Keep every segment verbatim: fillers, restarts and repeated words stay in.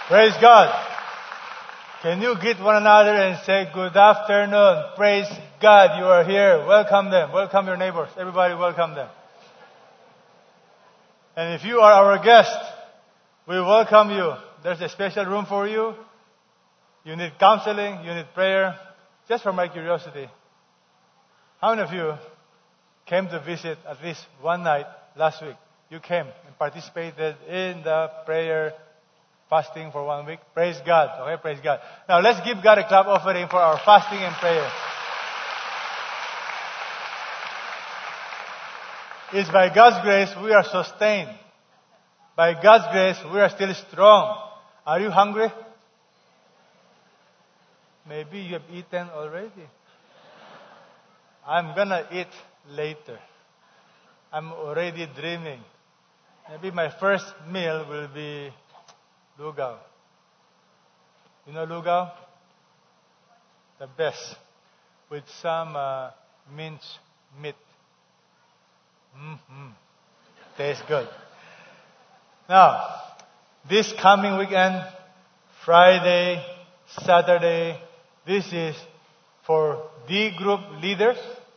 Praise God. Can you greet one another and say, good afternoon. Praise God, you are here. Welcome them. Welcome your neighbors. Everybody welcome them. And if you are our guest, we welcome you. There's a special room for you. You need counseling. You need prayer. Just for my curiosity, how many of you came to visit at least one night last week? You came and participated in the prayer fasting for one week. Praise God. Okay, praise God. Now let's give God a clap offering for our fasting and prayer. It's by God's grace we are sustained. By God's grace we are still strong. Are you hungry? Maybe you have eaten already. I'm gonna eat later. I'm already dreaming. Maybe my first meal will be lugaw. You know lugaw? The best. With some uh, minced meat. Mm-hmm. Tastes good. Now, this coming weekend, Friday, Saturday, this is for D group leaders,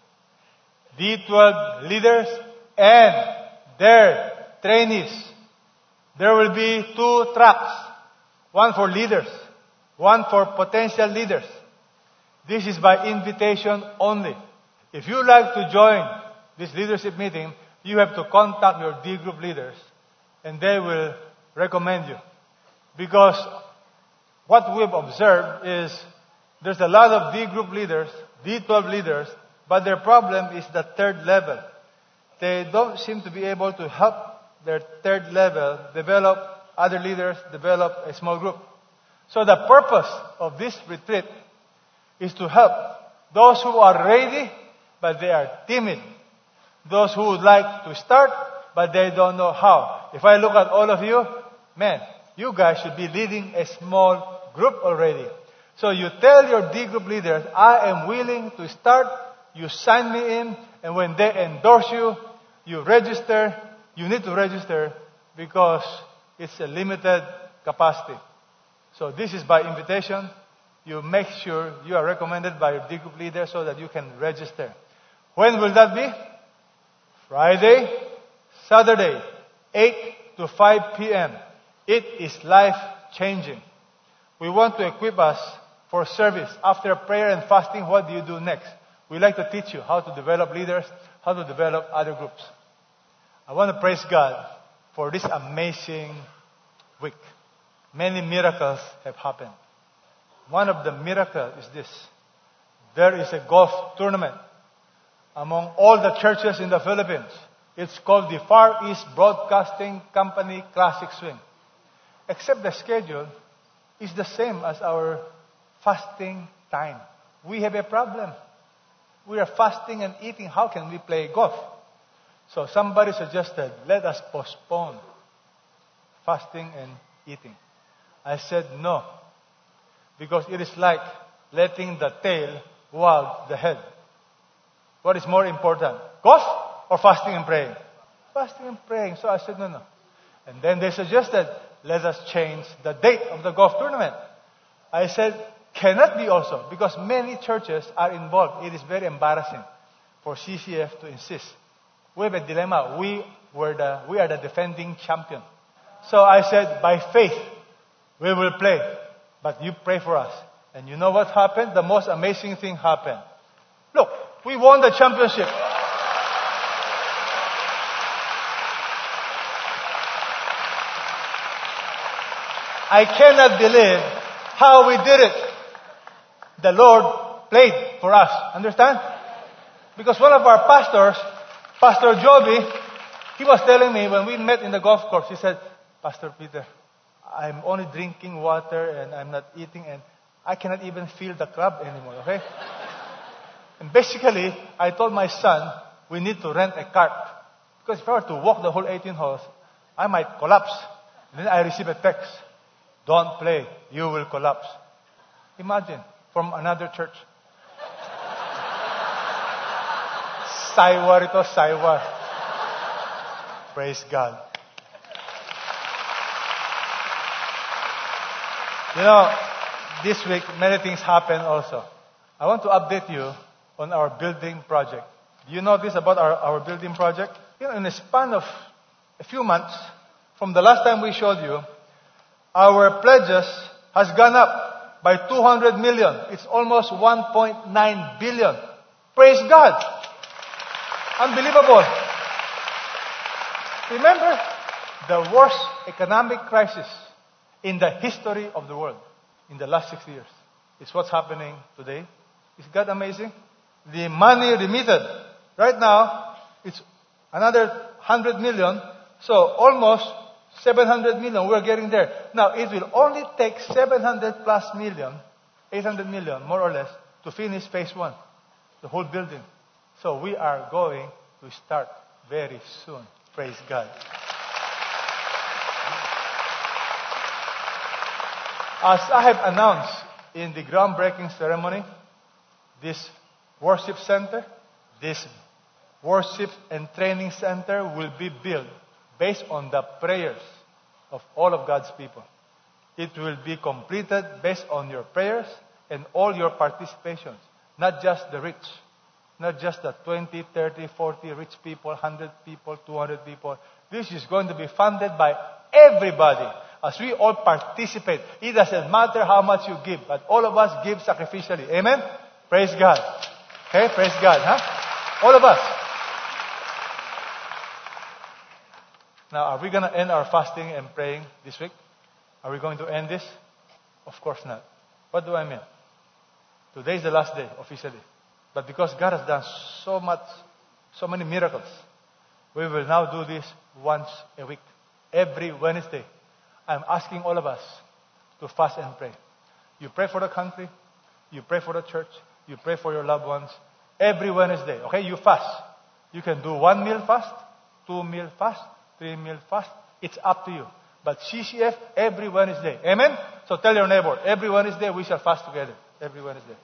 D twelve leaders, and their trainees. There will be two tracks. One for leaders. One for potential leaders. This is by invitation only. If you like to join this leadership meeting, you have to contact your D group leaders and they will recommend you. Because what we've observed is there's a lot of D group leaders, D twelve leaders, but their problem is the third level. They don't seem to be able to help their third level develop other leaders, develop a small group. So the purpose of this retreat is to help those who are ready, but they are timid. Those who would like to start, but they don't know how. If I look at all of you, man, you guys should be leading a small group already. So you tell your D group leaders, I am willing to start. You sign me in, and when they endorse you, you register. You need to register because it's a limited capacity. So this is by invitation. You make sure you are recommended by your D group leader so that you can register. When will that be? Friday, Saturday, eight to five p.m. It is life-changing. We want to equip us for service. After prayer and fasting, what do you do next? We like to teach you how to develop leaders, how to develop other groups. I want to praise God for this amazing week. Many miracles have happened. One of the miracles is this. There is a golf tournament among all the churches in the Philippines. It's called the Far East Broadcasting Company Classic Swing. Except the schedule is the same as our fasting time. We have a problem. We are fasting and eating. How can we play golf? So somebody suggested, let us postpone fasting and eating. I said no. Because it is like letting the tail wag the head. What is more important? Golf or fasting and praying? Fasting and praying. So I said no, no. And then they suggested, let us change the date of the golf tournament. I said, cannot be also. Because many churches are involved. It is very embarrassing for C C F to insist. We have a dilemma. We were the, we are the defending champion. So I said, by faith, we will play. But you pray for us. And you know what happened? The most amazing thing happened. Look, we won the championship. I cannot believe how we did it. The Lord played for us. Understand? Because one of our pastors, Pastor Joby, he was telling me when we met in the golf course, he said, Pastor Peter, I'm only drinking water and I'm not eating and I cannot even feel the club anymore, okay? And basically, I told my son, we need to rent a cart. Because if I were to walk the whole eighteen holes, I might collapse. And then I receive a text, don't play, you will collapse. Imagine, from another church. Saiwa rito, saiwa. Praise God. You know, this week many things happen also. I want to update you on our building project. Do you know this about our, our building project? You know, in a span of a few months, from the last time we showed you, our pledges has gone up by two hundred million. It's almost one point nine billion. Praise God. Unbelievable. Remember the worst economic crisis in the history of the world in the last six years. It's what's happening today. Is God amazing? The money remitted right now, it's another one hundred million. So almost seven hundred million. We're getting there. Now it will only take seven hundred plus million, eight hundred million more or less, to finish phase one, the whole building. So we are going to start very soon. Praise God. As I have announced in the groundbreaking ceremony, this worship center, this worship and training center will be built based on the prayers of all of God's people. It will be completed based on your prayers and all your participations, not just the rich, not just the twenty, thirty, forty rich people, one hundred people, two hundred people. This is going to be funded by everybody. As we all participate, it doesn't matter how much you give, but all of us give sacrificially. Amen? Praise God. Okay, praise God, huh? All of us. Now, are we going to end our fasting and praying this week? Are we going to end this? Of course not. What do I mean? Today is the last day, officially. But because God has done so much, so many miracles, we will now do this once a week, every Wednesday. I'm asking all of us to fast and pray. You pray for the country. You pray for the church. You pray for your loved ones. Every Wednesday, okay? You fast. You can do one meal fast, two meal fast, three meal fast. It's up to you. But C C F every Wednesday. Amen? So tell your neighbor, every Wednesday we shall fast together. Every Wednesday.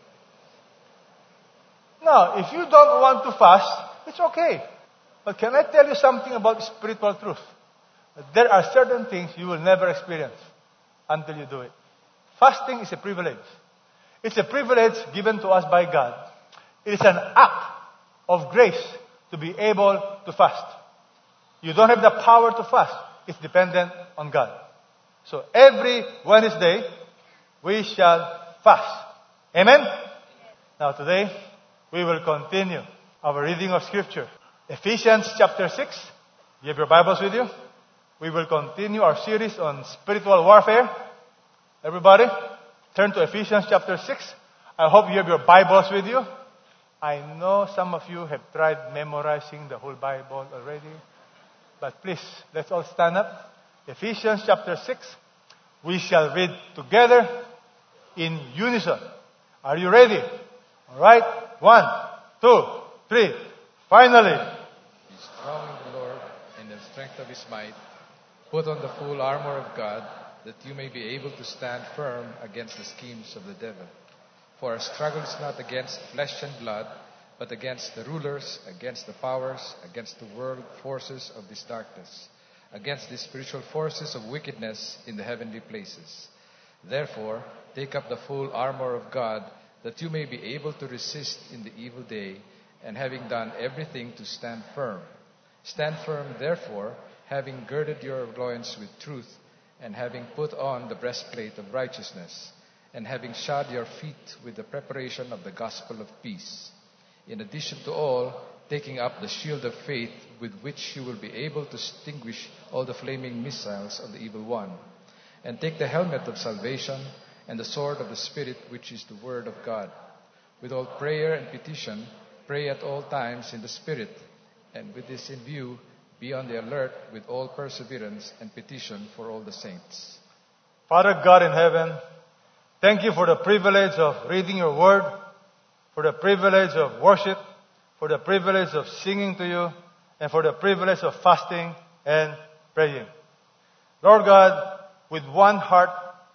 Now, if you don't want to fast, it's okay. But can I tell you something about spiritual truth? There are certain things you will never experience until you do it. Fasting is a privilege. It's a privilege given to us by God. It is an act of grace to be able to fast. You don't have the power to fast. It's dependent on God. So every Wednesday, we shall fast. Amen? Now today, we will continue our reading of Scripture. Ephesians chapter six. You have your Bibles with you? We will continue our series on spiritual warfare. Everybody, turn to Ephesians chapter six. I hope you have your Bibles with you. I know some of you have tried memorizing the whole Bible already. But please, let's all stand up. Ephesians chapter six. We shall read together in unison. Are you ready? All right. One, two, three. Finally. Be strong in the Lord and the strength of His might. Put on the full armor of God, that you may be able to stand firm against the schemes of the devil. For our struggle is not against flesh and blood, but against the rulers, against the powers, against the world forces of this darkness, against the spiritual forces of wickedness in the heavenly places. Therefore, take up the full armor of God, that you may be able to resist in the evil day, and having done everything, to stand firm. Stand firm, therefore, having girded your loins with truth, and having put on the breastplate of righteousness, and having shod your feet with the preparation of the gospel of peace. In addition to all, taking up the shield of faith, with which you will be able to extinguish all the flaming missiles of the evil one. And take the helmet of salvation, and the sword of the Spirit, which is the word of God. With all prayer and petition, pray at all times in the Spirit, and with this in view, be on the alert with all perseverance and petition for all the saints. Father God in heaven, thank you for the privilege of reading your word, for the privilege of worship, for the privilege of singing to you, and for the privilege of fasting and praying. Lord God, with one heart,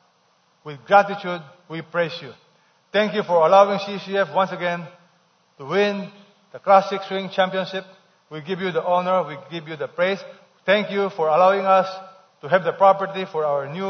with gratitude, we praise you. Thank you for allowing C C F once again to win the Classic Swing Championship. We give you the honor. We give you the praise. Thank you for allowing us to have the property for our new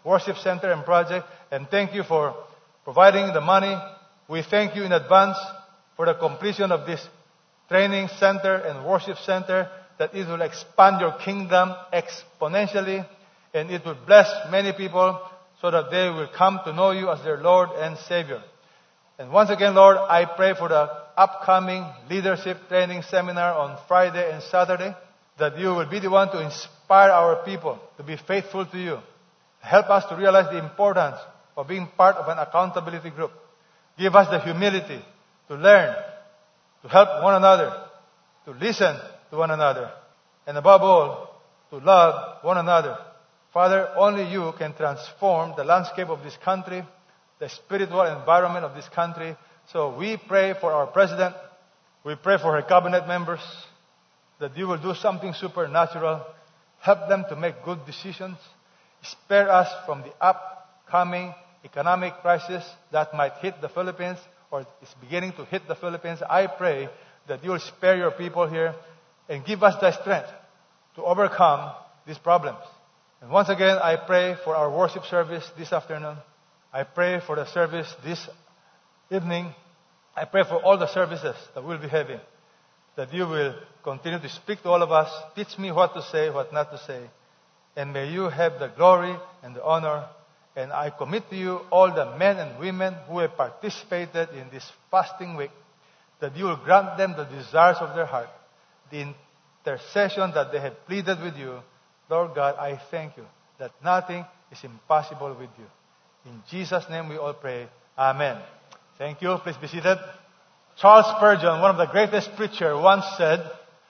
worship center and project. And thank you for providing the money. We thank you in advance for the completion of this training center and worship center, that it will expand your kingdom exponentially, and it will bless many people so that they will come to know you as their Lord and Savior. And once again, Lord, I pray for the upcoming leadership training seminar on Friday and Saturday, that you will be the one to inspire our people to be faithful to you. Help us to realize the importance of being part of an accountability group. Give us the humility to learn, to help one another, to listen to one another, and above all, to love one another. Father, only you can transform the landscape of this country, the spiritual environment of this country. So we pray for our president. We pray for her cabinet members, that you will do something supernatural. Help them to make good decisions. Spare us from the upcoming economic crisis that might hit the Philippines, or is beginning to hit the Philippines. I pray that you will spare your people here and give us the strength to overcome these problems. And once again, I pray for our worship service this afternoon. I pray for the service this evening. I pray for all the services that we'll be having, that you will continue to speak to all of us. Teach me what to say, what not to say. And may you have the glory and the honor. And I commit to you all the men and women who have participated in this fasting week, that you will grant them the desires of their heart, the intercession that they have pleaded with you. Lord God, I thank you that nothing is impossible with you. In Jesus' name we all pray. Amen. Thank you. Please be seated. Charles Spurgeon, one of the greatest preachers, once said,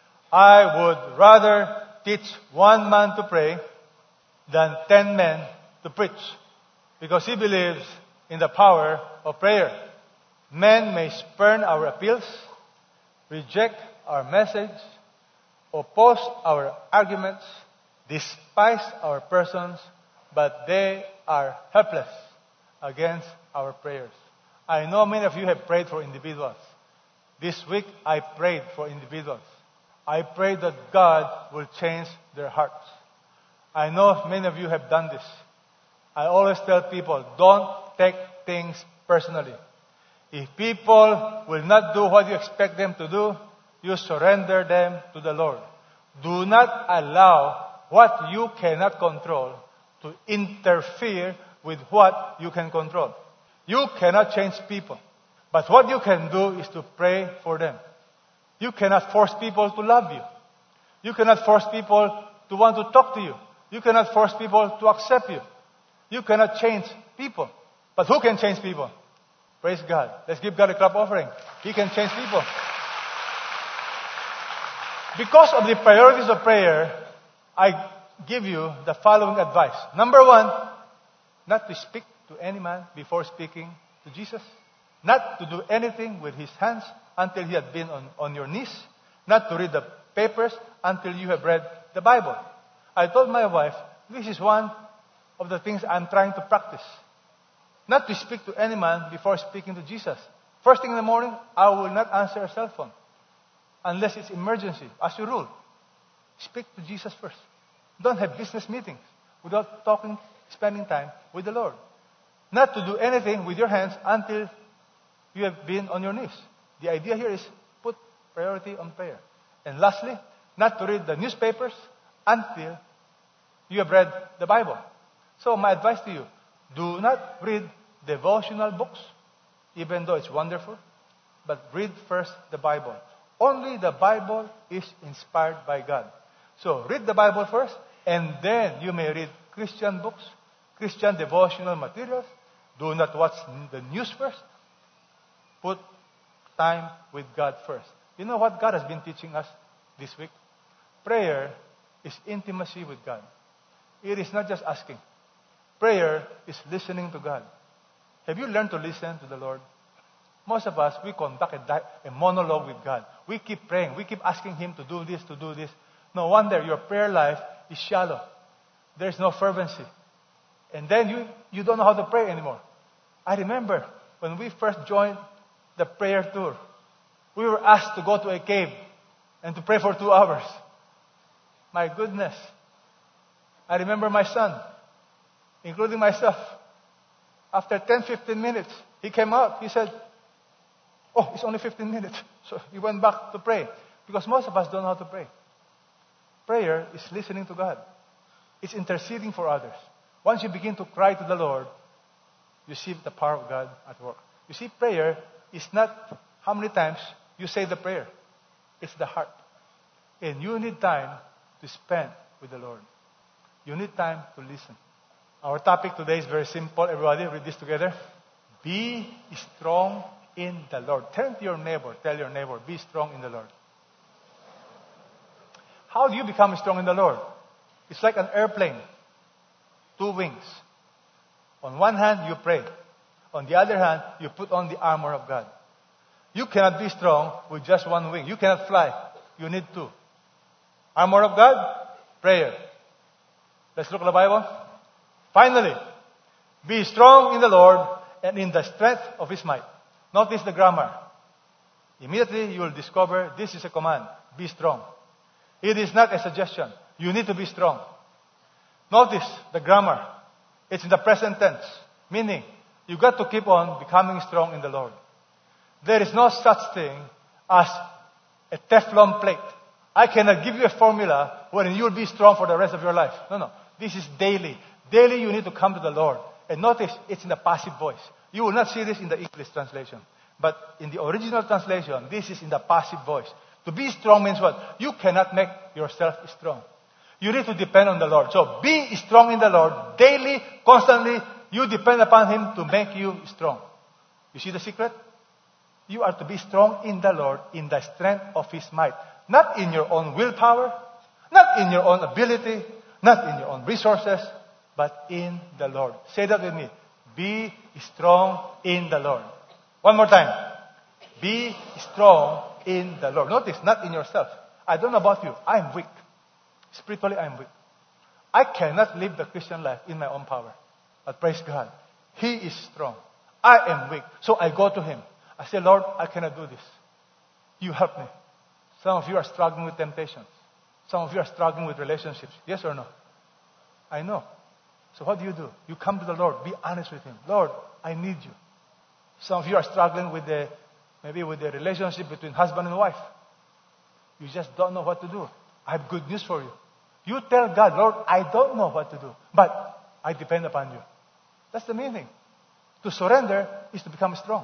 I would rather teach one man to pray than ten men to preach, because he believes in the power of prayer. Men may spurn our appeals, reject our message, oppose our arguments, despise our persons, but they are helpless against our prayers. I know many of you have prayed for individuals. This week I prayed for individuals. I pray that God will change their hearts. I know many of you have done this. I always tell people, don't take things personally. If people will not do what you expect them to do, you surrender them to the Lord. Do not allow what you cannot control to interfere with what you can control. You cannot change people. But what you can do is to pray for them. You cannot force people to love you. You cannot force people to want to talk to you. You cannot force people to accept you. You cannot change people. But who can change people? Praise God. Let's give God a clap offering. He can change people. Because of the priorities of prayer, I give you the following advice. Number one, not to speak to any man before speaking to Jesus. Not to do anything with his hands until he had been on, on your knees. Not to read the papers until you have read the Bible. I told my wife, this is one of the things I'm trying to practice. Not to speak to any man before speaking to Jesus. First thing in the morning, I will not answer a cell phone unless it's emergency, as a rule. Speak to Jesus first. Don't have business meetings without talking, spending time with the Lord. Not to do anything with your hands until you have been on your knees. The idea here is put priority on prayer. And lastly, not to read the newspapers until you have read the Bible. So my advice to you, do not read devotional books, even though it's wonderful, but read first the Bible. Only the Bible is inspired by God. So read the Bible first, and then you may read Christian books, Christian devotional materials. Do not watch the news first. Put time with God first. You know what God has been teaching us this week? Prayer is intimacy with God. It is not just asking. Prayer is listening to God. Have you learned to listen to the Lord? Most of us, we conduct a, di- a monologue with God. We keep praying. We keep asking Him to do this, to do this. No wonder your prayer life is shallow. There's no fervency. And then you, you don't know how to pray anymore. I remember when we first joined the prayer tour, we were asked to go to a cave and to pray for two hours. My goodness. I remember my son. including myself. After ten, fifteen minutes, he came out. He said, oh, it's only fifteen minutes. So he went back to pray. Because most of us don't know how to pray. Prayer is listening to God. It's interceding for others. Once you begin to cry to the Lord, you see the power of God at work. You see, prayer is not how many times you say the prayer. It's the heart. And you need time to spend with the Lord. You need time to listen. Our topic today is very simple. Everybody, read this together. Be strong in the Lord. Turn to your neighbor. Tell your neighbor, be strong in the Lord. How do you become strong in the Lord? It's like an airplane. Two wings. On one hand, you pray. On the other hand, you put on the armor of God. You cannot be strong with just one wing. You cannot fly. You need two. Armor of God, prayer. Let's look at the Bible. Finally, be strong in the Lord and in the strength of His might. Notice the grammar. Immediately you will discover this is a command. Be strong. It is not a suggestion. You need to be strong. Notice the grammar. It's in the present tense. Meaning, you got to keep on becoming strong in the Lord. There is no such thing as a Teflon plate. I cannot give you a formula wherein you will be strong for the rest of your life. No, no. This is daily. Daily you need to come to the Lord. And notice, it's in the passive voice. You will not see this in the English translation. But in the original translation, this is in the passive voice. To be strong means what? You cannot make yourself strong. You need to depend on the Lord. So be strong in the Lord. Daily, constantly, you depend upon Him to make you strong. You see the secret? You are to be strong in the Lord in the strength of His might. Not in your own willpower, not in your own ability, not in your own resources, but in the Lord. Say that with me. Be strong in the Lord. One more time. Be strong in the Lord. Notice, not in yourself. I don't know about you. I am weak. Spiritually, I am weak. I cannot live the Christian life in my own power. But praise God. He is strong. I am weak. So I go to Him. I say, Lord, I cannot do this. You help me. Some of you are struggling with temptations. Some of you are struggling with relationships. Yes or no? I know. So what do you do? You come to the Lord. Be honest with Him. Lord, I need you. Some of you are struggling with the, maybe with the relationship between husband and wife. You just don't know what to do. I have good news for you. You tell God, Lord, I don't know what to do, but I depend upon you. That's the meaning. To surrender is to become strong.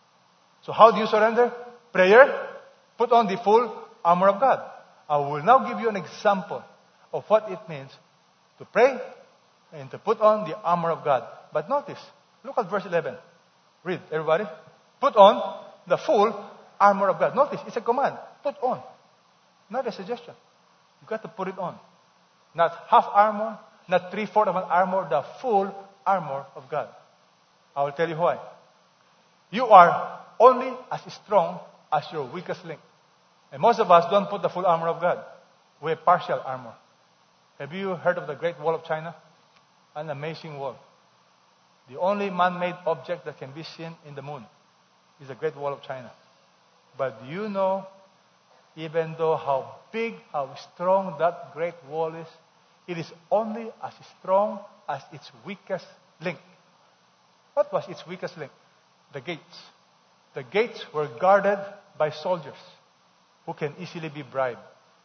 So how do you surrender? Prayer. Put on the full armor of God. I will now give you an example of what it means to pray and to put on the armor of God. But notice, look at verse eleven. Read, everybody. Put on the full armor of God. Notice, it's a command. Put on. Not a suggestion. You've got to put it on. Not half armor, not three-fourths of an armor, the full armor of God. I will tell you why. You are only as strong as your weakest link. And most of us don't put the full armor of God. We have partial armor. Have you heard of the Great Wall of China? An amazing wall. The only man-made object that can be seen in the moon is the Great Wall of China. But do you know, even though how big, how strong that Great Wall is, it is only as strong as its weakest link. What was its weakest link? The gates. The gates were guarded by soldiers who can easily be bribed.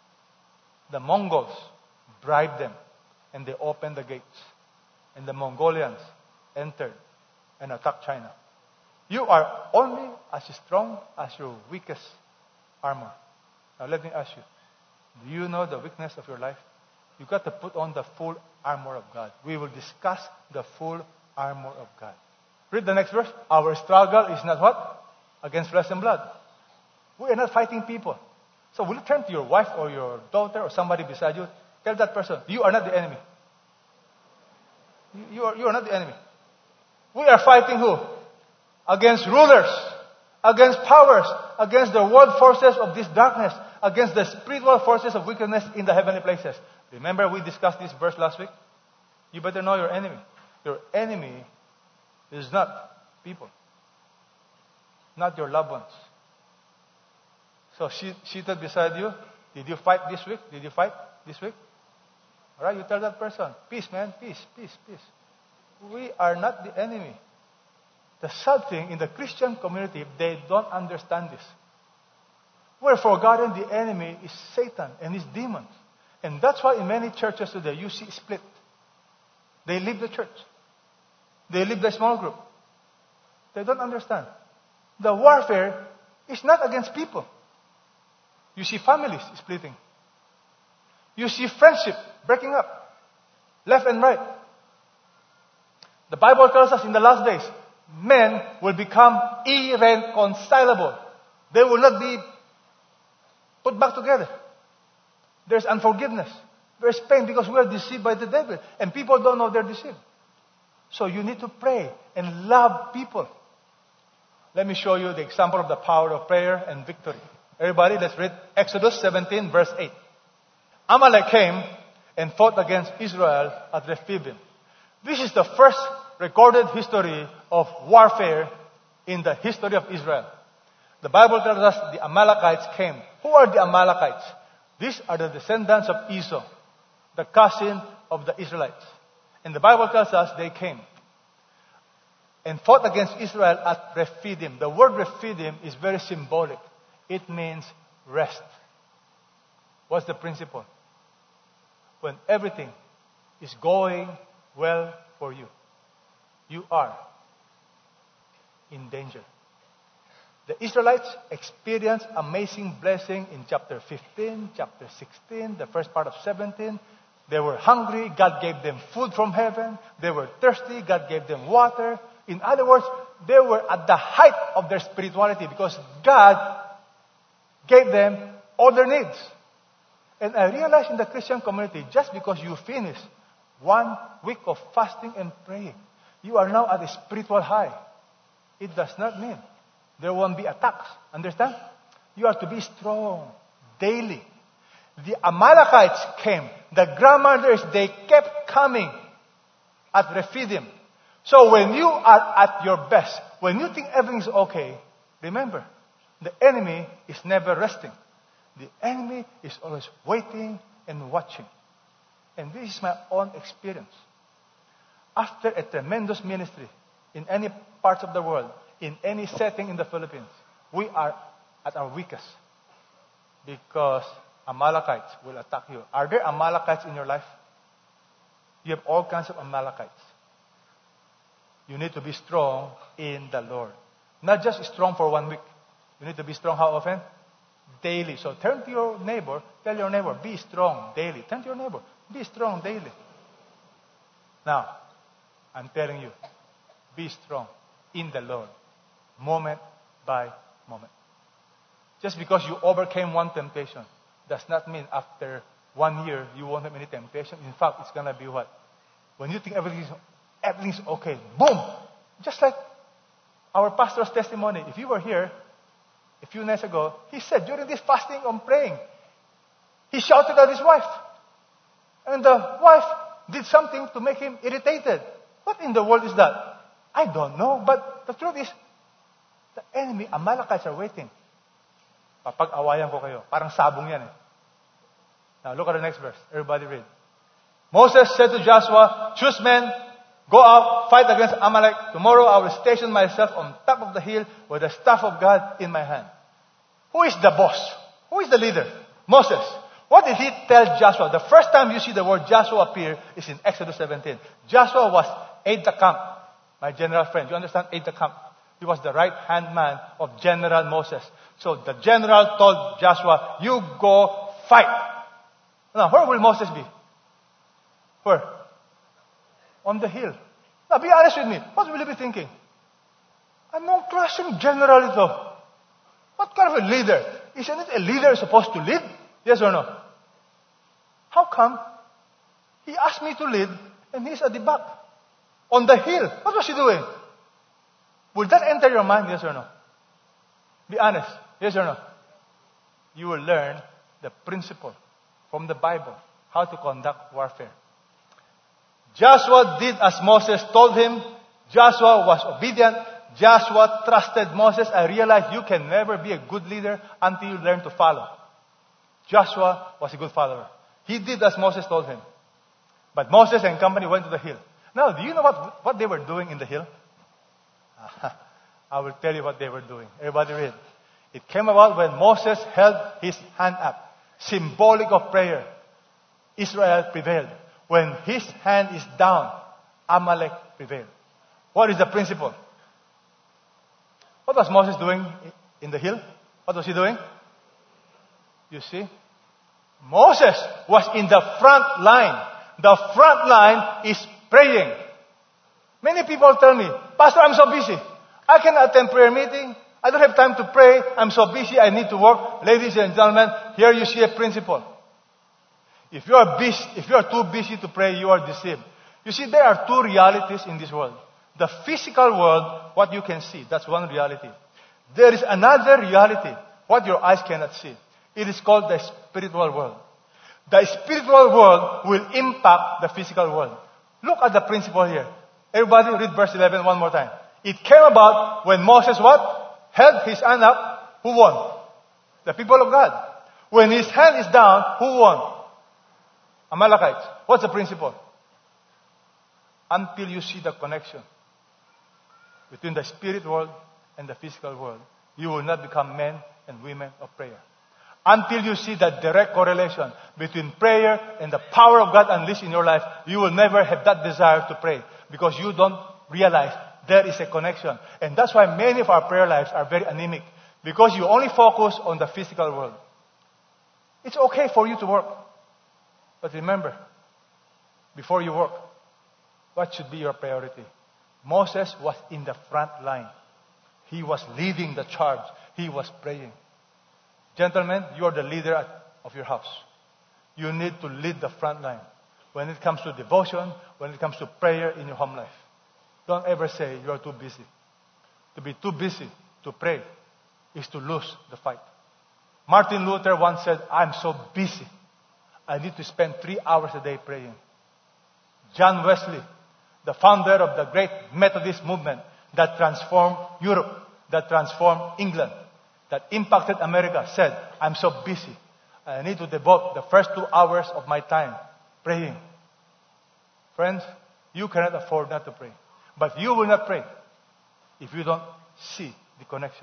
The Mongols bribed them and they opened the gates. And the Mongolians entered and attacked China. You are only as strong as your weakest armor. Now let me ask you, do you know the weakness of your life? You've got to put on the full armor of God. We will discuss the full armor of God. Read the next verse. Our struggle is not what? Against flesh and blood. We are not fighting people. So will you turn to your wife or your daughter or somebody beside you? Tell that person, you are not the enemy. You, you, are, you are not the enemy. We are fighting who? Against rulers, against powers, against the world forces of this darkness, against the spiritual forces of wickedness in the heavenly places. Remember we discussed this verse last week? You better know your enemy. Your enemy is not people, not your loved ones. So she, seated beside you, did you fight this week? Did you fight this week? All right, you tell that person, peace, man, peace, peace, peace. we are not the enemy. The sad thing, in the Christian community, they don't understand this. We're forgotten the enemy is Satan and his demons. And that's why in many churches today, you see split. They leave the church. They leave the small group. They don't understand. The warfare is not against people. You see families splitting. You see friendship breaking up. Left and right. The Bible tells us in the last days, men will become irreconcilable. They will not be put back together. There's unforgiveness. There's pain because we are deceived by the devil. And people don't know they're deceived. So you need to pray and love people. Let me show you the example of the power of prayer and victory. Everybody, let's read Exodus seventeen, verse eight. Amalek came and fought against Israel at Rephidim. This is the first recorded history of warfare in the history of Israel. The Bible tells us the Amalekites came. Who are the Amalekites? These are the descendants of Esau, the cousin of the Israelites. And the Bible tells us they came and fought against Israel at Rephidim. The word Rephidim is very symbolic. It means rest. What's the principle? When everything is going well for you, you are in danger. The Israelites experienced amazing blessing in chapter fifteen, chapter sixteen, the first part of seventeen. They were hungry, God gave them food from heaven. They were thirsty, God gave them water. In other words, they were at the height of their spirituality because God gave them all their needs. And I realized in the Christian community, just because you finish one week of fasting and praying, you are now at a spiritual high. It does not mean there won't be attacks. Understand? You are to be strong daily. The Amalekites came. The grandmothers, they kept coming at Rephidim. So when you are at your best, when you think everything is okay, remember, the enemy is never resting. The enemy is always waiting and watching. And this is my own experience. After a tremendous ministry in any parts of the world, in any setting in the Philippines, we are at our weakest because Amalekites will attack you. Are there Amalekites in your life? You have all kinds of Amalekites. You need to be strong in the Lord. Not just strong for one week. You need to be strong how often? Daily. So turn to your neighbor, tell your neighbor, be strong daily. Turn to your neighbor, be strong daily. Now, I'm telling you, be strong in the Lord, moment by moment. Just because you overcame one temptation does not mean after one year you won't have any temptation. In fact, it's going to be what? When you think everything's, everything's okay, boom! Just like our pastor's testimony. If you were here a few nights ago, he said during this fasting and praying, he shouted at his wife. And the wife did something to make him irritated. What in the world is that? I don't know. But the truth is, the enemy, Amalekites are waiting. Papag-awayan ko kayo. Parang sabong yan eh. Now look at the next verse. Everybody read. Moses said to Joshua, choose men, go out, fight against Amalek. Tomorrow I will station myself on top of the hill with the staff of God in my hand. Who is the boss? Who is the leader? Moses. What did he tell Joshua? The first time you see the word Joshua appear is in Exodus seventeen. Joshua was aide-de-camp, my general friend. You understand aide-de-camp? He was the right-hand man of General Moses. So the general told Joshua, you go fight. Now, where will Moses be? Where? On the hill. Now, be honest with me. What will you be thinking? I'm no classroom general ito. What kind of a leader? Isn't it a leader supposed to lead? Yes or no? How come he asked me to lead and he's at the back? On the hill. What was he doing? Will that enter your mind? Yes or no? Be honest. Yes or no? You will learn the principle from the Bible, how to conduct warfare. Joshua did as Moses told him. Joshua was obedient. Joshua trusted Moses. I realized you can never be a good leader until you learn to follow. Joshua was a good follower. He did as Moses told him. But Moses and company went to the hill. Now, do you know what, what they were doing in the hill? I will tell you what they were doing. Everybody read. It came about when Moses held his hand up, symbolic of prayer. Israel prevailed. When his hand is down, Amalek prevailed. What is the principle? What was Moses doing in the hill? What was he doing? You see? Moses was in the front line. The front line is praying. Many people tell me, Pastor, I'm so busy. I cannot attend prayer meeting. I don't have time to pray. I'm so busy. I need to work. Ladies and gentlemen, here you see a principle. If you are busy, if you are too busy to pray, you are deceived. You see, there are two realities in this world. The physical world, what you can see, that's one reality. There is another reality, what your eyes cannot see. It is called the spiritual world. The spiritual world will impact the physical world. Look at the principle here. Everybody read verse eleven one more time. It came about when Moses what? Held his hand up. Who won? The people of God. When his hand is down, who won? Amalekites. What's the principle? Until you see the connection between the spirit world and the physical world, you will not become men and women of prayer. Until you see that direct correlation between prayer and the power of God unleashed in your life, you will never have that desire to pray because you don't realize there is a connection. And that's why many of our prayer lives are very anemic because you only focus on the physical world. It's okay for you to work. But remember, before you work, what should be your priority? Moses was in the front line. He was leading the charge. He was praying. Gentlemen, you are the leader of your house. You need to lead the front line. When it comes to devotion, when it comes to prayer in your home life. Don't ever say you are too busy. To be too busy to pray is to lose the fight. Martin Luther once said, I'm so busy. I need to spend three hours a day praying. John Wesley, the founder of the great Methodist movement that transformed Europe, that transformed England, that impacted America, said, I'm so busy. I need to devote the first two hours of my time praying. Friends, you cannot afford not to pray. But you will not pray if you don't see the connection.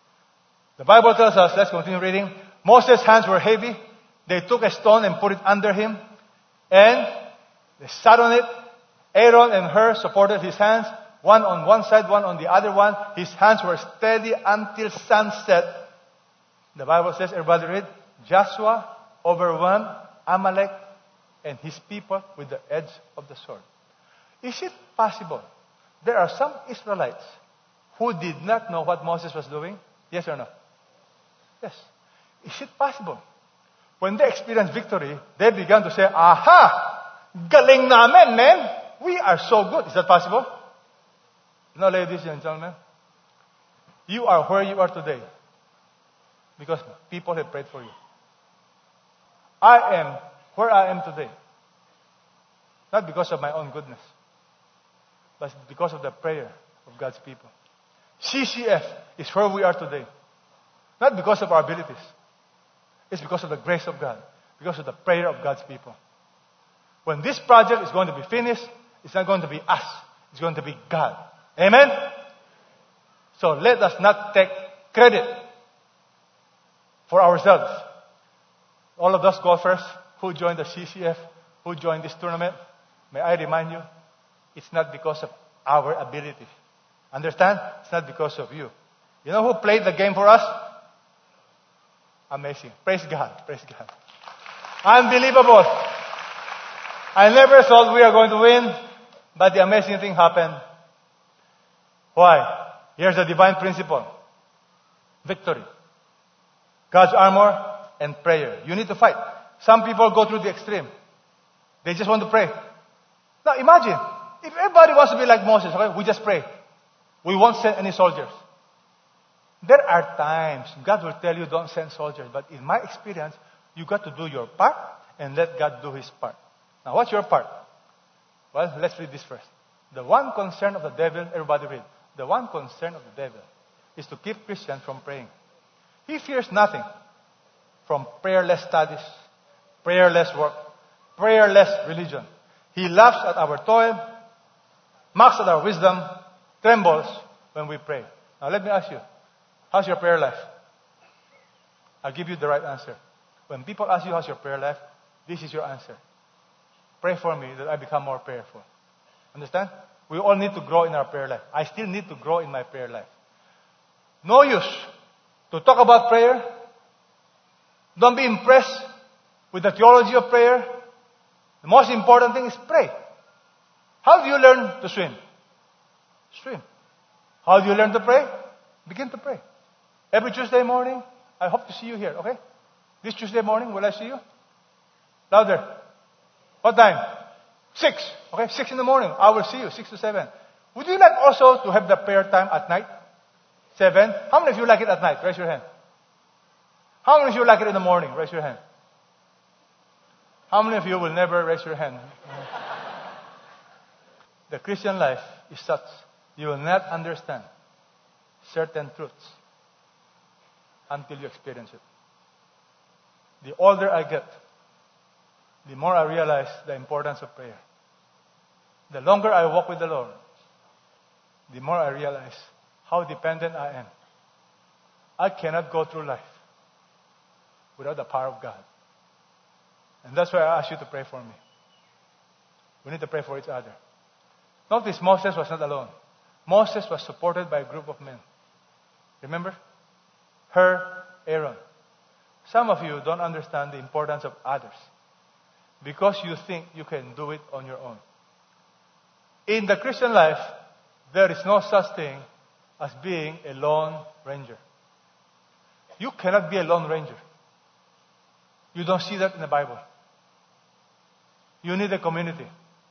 The Bible tells us, let's continue reading. Moses' hands were heavy. They took a stone and put it under him. And they sat on it. Aaron and Hur supported his hands, one on one side, one on the other one. His hands were steady until sunset. The Bible says, everybody read, Joshua overwhelmed Amalek and his people with the edge of the sword. Is it possible there are some Israelites who did not know what Moses was doing? Yes or no? Yes. Is it possible? When they experienced victory, they began to say, aha! Galing namin, man! We are so good. Is that possible? No, ladies and gentlemen. You are where you are today because people have prayed for you. I am where I am today. Not because of my own goodness, but because of the prayer of God's people. C C F is where we are today. Not because of our abilities. It's because of the grace of God. Because of the prayer of God's people. When this project is going to be finished, it's not going to be us. It's going to be God. Amen? So let us not take credit for ourselves. All of those golfers who joined the C C F, who joined this tournament, may I remind you, it's not because of our ability. Understand? It's not because of you. You know who played the game for us? Amazing. Praise God. Praise God. Unbelievable. I never thought we were going to win, but the amazing thing happened. Why? Here's the divine principle. Victory. God's armor and prayer. You need to fight. Some people go through the extreme. They just want to pray. Now imagine, if everybody wants to be like Moses, okay, we just pray. We won't send any soldiers. There are times God will tell you don't send soldiers. But in my experience, you got to do your part and let God do His part. Now what's your part? Well, let's read this first. The one concern of the devil, everybody read. The one concern of the devil is to keep Christians from praying. He fears nothing from prayerless studies, prayerless work, prayerless religion. He laughs at our toil. mocks at our wisdom, trembles when we pray. Now let me ask you, how's your prayer life? I'll give you the right answer. When people ask you how's your prayer life, this is your answer. Pray for me that I become more prayerful. Understand? We all need to grow in our prayer life. I still need to grow in my prayer life. No use to talk about prayer. Don't be impressed with the theology of prayer. The most important thing is pray. How do you learn to swim? Swim. How do you learn to pray? Begin to pray. Every Tuesday morning, I hope to see you here, okay? This Tuesday morning, will I see you? Louder. What time? Six. Okay, six in the morning. I will see you, six to seven. Would you like also to have the prayer time at night? Seven. How many of you like it at night? Raise your hand. How many of you like it in the morning? Raise your hand. How many of you will never raise your hand? The Christian life is such, you will not understand certain truths until you experience it. The older I get, the more I realize the importance of prayer. The longer I walk with the Lord, the more I realize how dependent I am. I cannot go through life without the power of God. And that's why I ask you to pray for me. We need to pray for each other. Notice Moses was not alone. Moses was supported by a group of men. Remember? Hur, Aaron. Some of you don't understand the importance of others because you think you can do it on your own. In the Christian life, there is no such thing as being a lone ranger. You cannot be a lone ranger. You don't see that in the Bible. You need a community.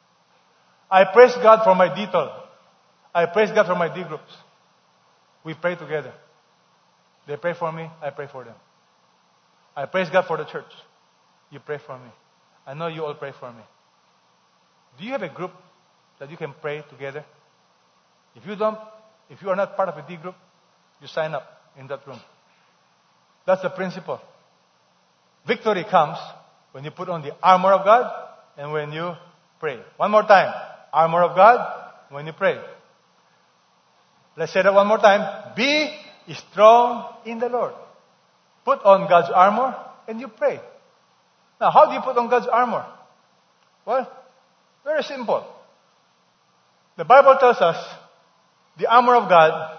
I praise God for my detail. I praise God for my D groups. We pray together. They pray for me, I pray for them. I praise God for the church. You pray for me. I know you all pray for me. Do you have a group that you can pray together? If you don't, if you are not part of a D group, you sign up in that room. That's the principle. Victory comes when you put on the armor of God and when you pray. One more time. Armor of God when you pray. Let's say that one more time. Be strong in the Lord. Put on God's armor and you pray. Now, how do you put on God's armor? Well, very simple. The Bible tells us the armor of God,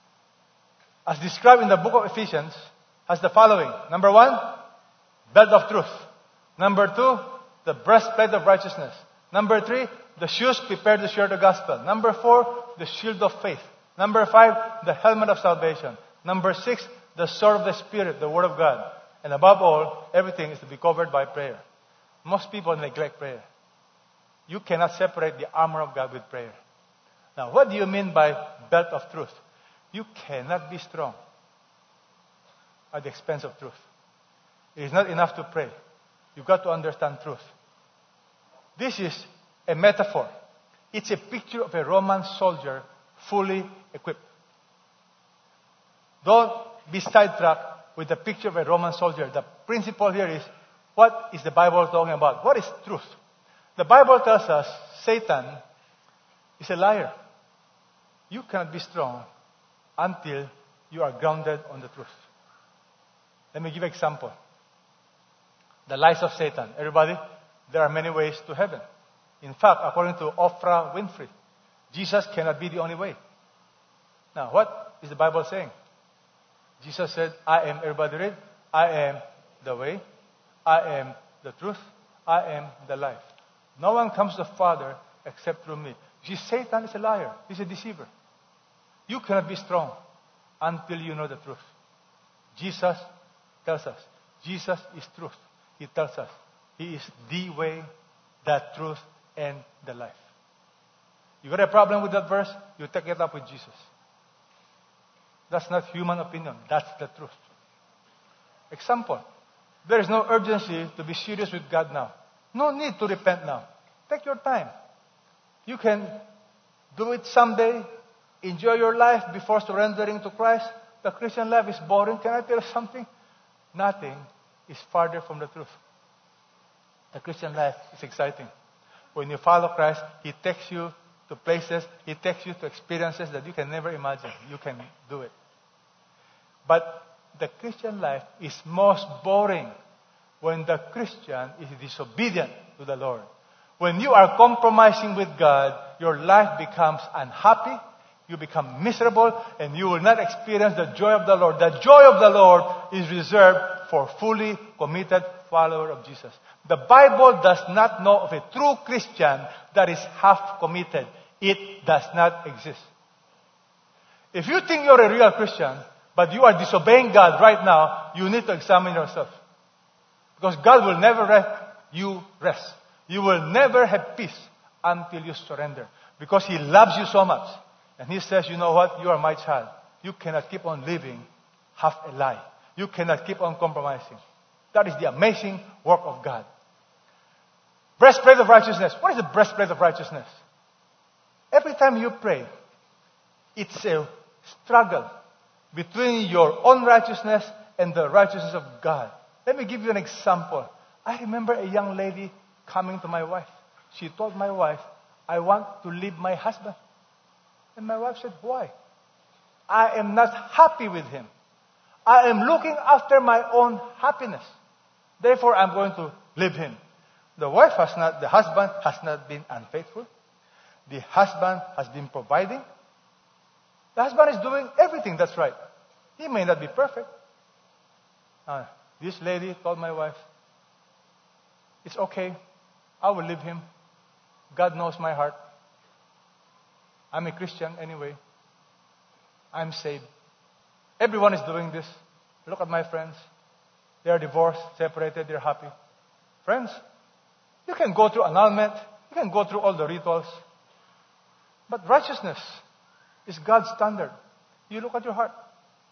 as described in the book of Ephesians, has the following. Number one, belt of truth. Number two, the breastplate of righteousness. Number three, the shoes prepared to share the gospel. Number four, the shield of faith. Number five, the helmet of salvation. Number six, the sword of the Spirit, the Word of God. And above all, everything is to be covered by prayer. Most people neglect prayer. You cannot separate the armor of God with prayer. Now, what do you mean by belt of truth? You cannot be strong at the expense of truth. It is not enough to pray. You've got to understand truth. This is a metaphor. It's a picture of a Roman soldier fully equipped. Don't be sidetracked with the picture of a Roman soldier. The principle here is, what is the Bible talking about? What is truth? The Bible tells us Satan is a liar. You cannot be strong until you are grounded on the truth. Let me give an example. The lies of Satan. Everybody, there are many ways to heaven. In fact, according to Oprah Winfrey, Jesus cannot be the only way. Now, what is the Bible saying? Jesus said, I am, everybody read, I am the way, I am the truth, I am the life. No one comes to the Father except through me. You see, Satan is a liar. He's a deceiver. You cannot be strong until you know the truth. Jesus tells us, Jesus is truth. He tells us, He is the way, the truth, and the life. You got a problem with that verse? You take it up with Jesus. That's not human opinion. That's the truth. Example. There is no urgency to be serious with God now. No need to repent now. Take your time. You can do it someday. Enjoy your life before surrendering to Christ. The Christian life is boring. Can I tell you something? Nothing is farther from the truth. The Christian life is exciting. When you follow Christ, He takes you to places. He takes you to experiences that you can never imagine. You can do it. But the Christian life is most boring when the Christian is disobedient to the Lord. When you are compromising with God, your life becomes unhappy, you become miserable, and you will not experience the joy of the Lord. The joy of the Lord is reserved for fully committed follower of Jesus. The Bible does not know of a true Christian that is half committed. It does not exist. If you think you're a real Christian, but you are disobeying God right now, you need to examine yourself. Because God will never let you rest. You will never have peace until you surrender. Because He loves you so much. And He says, you know what? You are my child. You cannot keep on living half a lie. You cannot keep on compromising. That is the amazing work of God. Breastplate of righteousness. What is the breastplate of righteousness? Every time you pray, it's a struggle between your own righteousness and the righteousness of God. Let me give you an example. I remember a young lady coming to my wife. She told my wife, I want to leave my husband. And my wife said, why? I am not happy with him. I am looking after my own happiness. Therefore, I'm going to leave him. The wife has not, the husband has not been unfaithful. The husband has been providing. The husband is doing everything that's right. He may not be perfect. Uh, this lady told my wife, it's okay. I will leave him. God knows my heart. I'm a Christian anyway. I'm saved. Everyone is doing this. Look at my friends. They are divorced, separated, they're happy. Friends, you can go through annulment. You can go through all the rituals. But righteousness is God's standard. You look at your heart.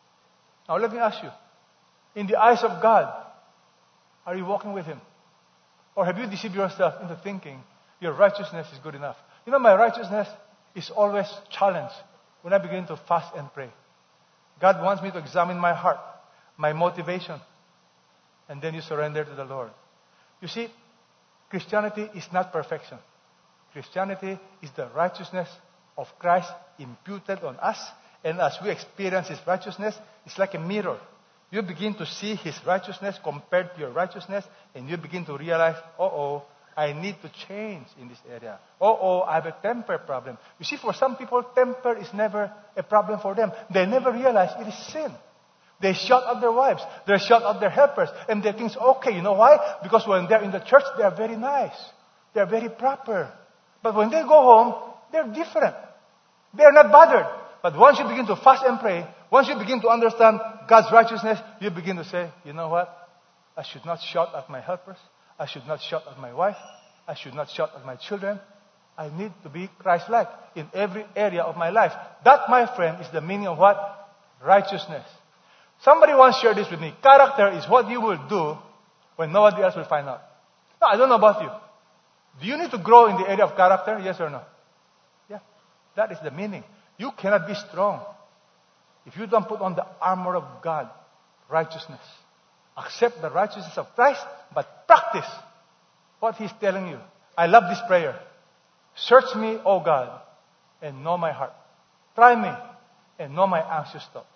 Now let me ask you. In the eyes of God, are you walking with Him? Or have you deceived yourself into thinking your righteousness is good enough? You know, my righteousness is always challenged when I begin to fast and pray. God wants me to examine my heart, my motivation, and then you surrender to the Lord. You see, Christianity is not perfection. Christianity is the righteousness of Christ imputed on us, and as we experience His righteousness, it's like a mirror. You begin to see His righteousness compared to your righteousness, and you begin to realize, uh-oh, I need to change in this area. Uh-oh, I have a temper problem. You see, for some people, temper is never a problem for them. They never realize it is sin. They shout at their wives. They shout at their helpers. And they think, okay, you know why? Because when they're in the church, they are very nice. They are very proper. But when they go home, they're different. They are not bothered. But once you begin to fast and pray, once you begin to understand God's righteousness, you begin to say, you know what? I should not shout at my helpers. I should not shout at my wife. I should not shout at my children. I need to be Christ-like in every area of my life. That, my friend, is the meaning of what? Righteousness. Somebody once shared this with me. Character is what you will do when nobody else will find out. Now, I don't know about you. Do you need to grow in the area of character? Yes or no? Yeah. That is the meaning. You cannot be strong if you don't put on the armor of God, righteousness. Accept the righteousness of Christ, but practice what He's telling you. I love this prayer. Search me, O God, and know my heart. Try me and know my anxious thoughts.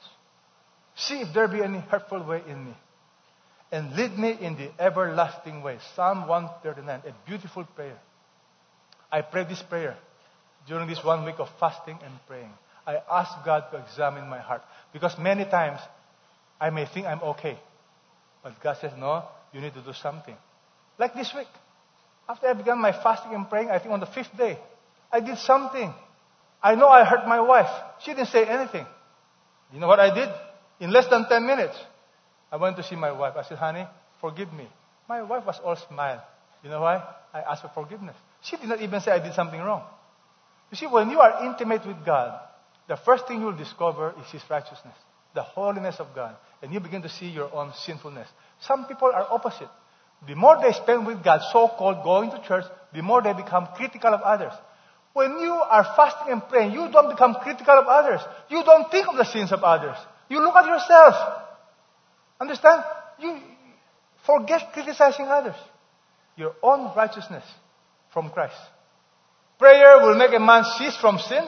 See if there be any hurtful way in me. And lead me in the everlasting way. Psalm one thirty-nine, a beautiful prayer. I prayed this prayer during this one week of fasting and praying. I asked God to examine my heart. Because many times, I may think I'm okay. But God says, no, you need to do something. Like this week. After I began my fasting and praying, I think on the fifth day, I did something. I know I hurt my wife. She didn't say anything. You know what I did? In less than ten minutes, I went to see my wife. I said, honey, forgive me. My wife was all smile. You know why? I asked for forgiveness. She did not even say I did something wrong. You see, when you are intimate with God, the first thing you will discover is His righteousness, the holiness of God. And you begin to see your own sinfulness. Some people are opposite. The more they spend with God, so-called going to church, the more they become critical of others. When you are fasting and praying, you don't become critical of others. You don't think of the sins of others. You look at yourself. Understand? You forget criticizing others. Your own righteousness from Christ. prayer will make a man cease from sin,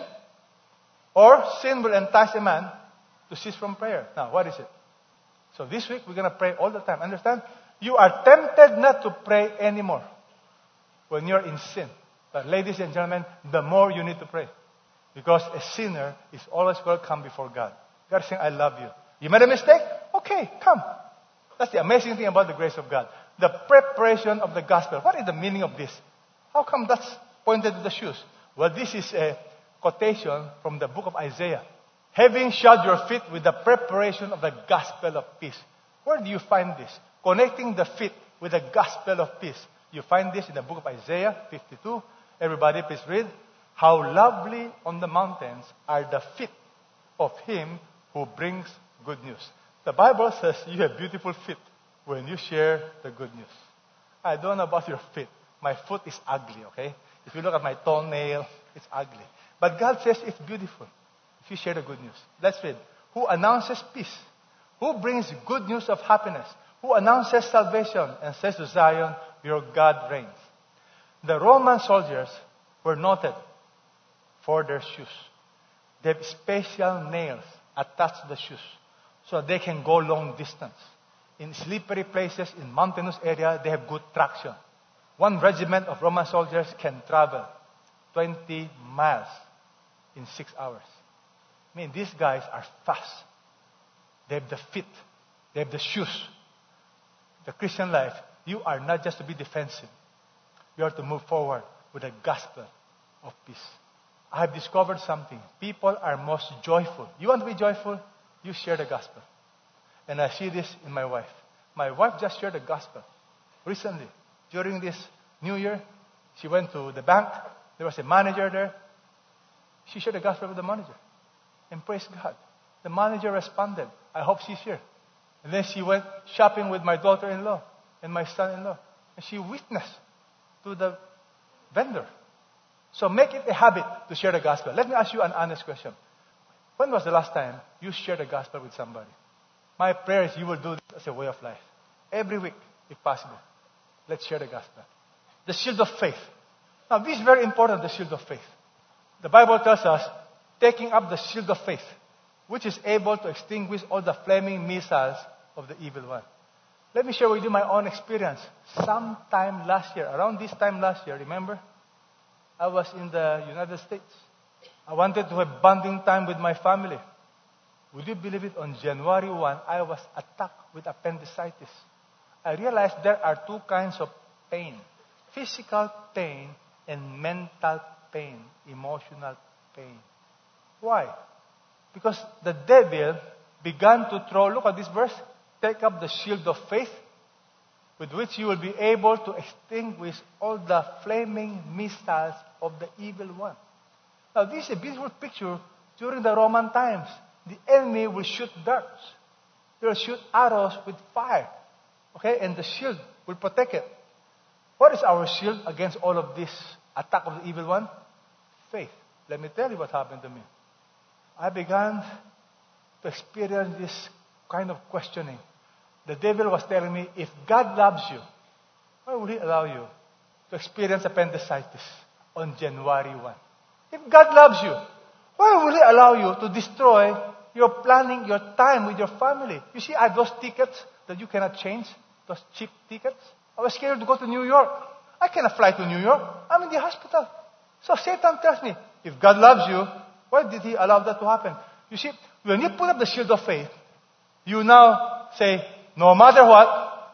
or sin will entice a man to cease from prayer. Now, what is it? So this week, we're going to pray all the time. Understand? You are tempted not to pray anymore when you're in sin. But ladies and gentlemen, the more you need to pray. Because a sinner is always welcome before God. God is saying, I love you. You made a mistake? Okay, come. That's the amazing thing about the grace of God. The preparation of the gospel. What is the meaning of this? How come that's pointed to the shoes? Well, this is a quotation from the book of Isaiah. Having shod your feet with the preparation of the gospel of peace. Where do you find this? Connecting the feet with the gospel of peace. You find this in the book of Isaiah fifty-two. Everybody please read. How lovely on the mountains are the feet of him who brings good news. The Bible says you have beautiful feet when you share the good news. I don't know about your feet. My foot is ugly, okay? If you look at my toenail, it's ugly. But God says it's beautiful if you share the good news. Let's read. Who announces peace? Who brings good news of happiness? Who announces salvation and says to Zion, your God reigns? The Roman soldiers were noted for their shoes. They have special nails attached to the shoes so they can go long distance. In slippery places, in mountainous area, they have good traction. One regiment of Roman soldiers can travel twenty miles in six hours. I mean, these guys are fast. They have the feet. They have the shoes. The Christian life, you are not just to be defensive. You are to move forward with the gospel of peace. I have discovered something. People are most joyful. You want to be joyful? You share the gospel. And I see this in my wife. My wife just shared the gospel recently. During this New Year, she went to the bank. There was a manager there. She shared the gospel with the manager. And praise God. The manager responded. I hope she's here. And then she went shopping with my daughter-in-law and my son-in-law. And she witnessed to the vendor. So make it a habit to share the gospel. Let me ask you an honest question. When was the last time you shared the gospel with somebody? My prayer is you will do this as a way of life. Every week, if possible. Let's share the gospel. The shield of faith. Now, this is very important, the shield of faith. The Bible tells us, taking up the shield of faith, which is able to extinguish all the flaming missiles of the evil one. Let me share with you my own experience. Sometime last year, around this time last year, remember? I was in the United States. I wanted to have bonding time with my family. Would you believe it? On January first, I was attacked with appendicitis. I realized there are two kinds of pain. Physical pain and mental pain, emotional pain. Why? Because the devil began to throw, look at this verse, take up the shield of faith, with which you will be able to extinguish all the flaming missiles of the evil one. Now, this is a beautiful picture during the Roman times. The enemy will shoot darts. They will shoot arrows with fire. Okay? And the shield will protect it. What is our shield against all of this attack of the evil one? Faith. Let me tell you what happened to me. I began to experience this kind of questioning. The devil was telling me, if God loves you, why would he allow you to experience appendicitis on January first? If God loves you, why would he allow you to destroy your planning, your time with your family? You see, I have those tickets that you cannot change, those cheap tickets. I was scared to go to New York. I cannot fly to New York. I'm in the hospital. So Satan tells me, if God loves you, why did he allow that to happen? You see, when you put up the shield of faith, you now say, no matter what,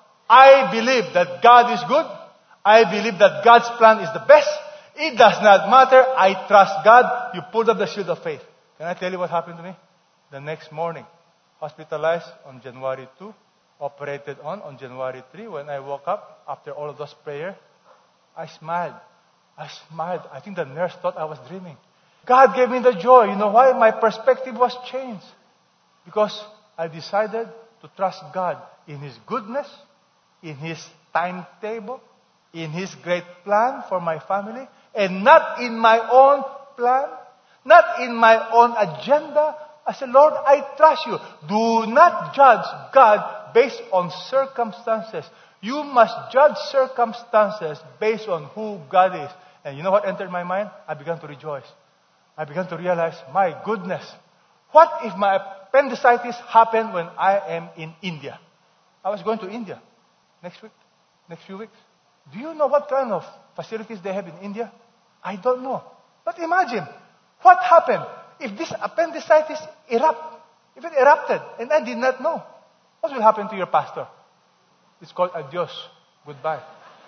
I believe that God is good. I believe that God's plan is the best. It does not matter. I trust God. You pulled up the shield of faith. Can I tell you what happened to me? The next morning, hospitalized on January second, operated on on January third. When I woke up after all of those prayers, I smiled. I smiled. I think the nurse thought I was dreaming. God gave me the joy. You know why? My perspective was changed. Because I decided to trust God in His goodness, in His timetable, in His great plan for my family, and not in my own plan, not in my own agenda. I said, Lord, I trust you. Do not judge God based on circumstances. You must judge circumstances based on who God is. And you know what entered my mind? I began to rejoice. I began to realize, my goodness, what if my appendicitis happened when I am in India? I was going to India next week, next few weeks. Do you know what kind of facilities they have in India? I don't know. But imagine, what happened if this appendicitis erupt, if it erupted and I did not know? What will happen to your pastor? It's called adios, goodbye.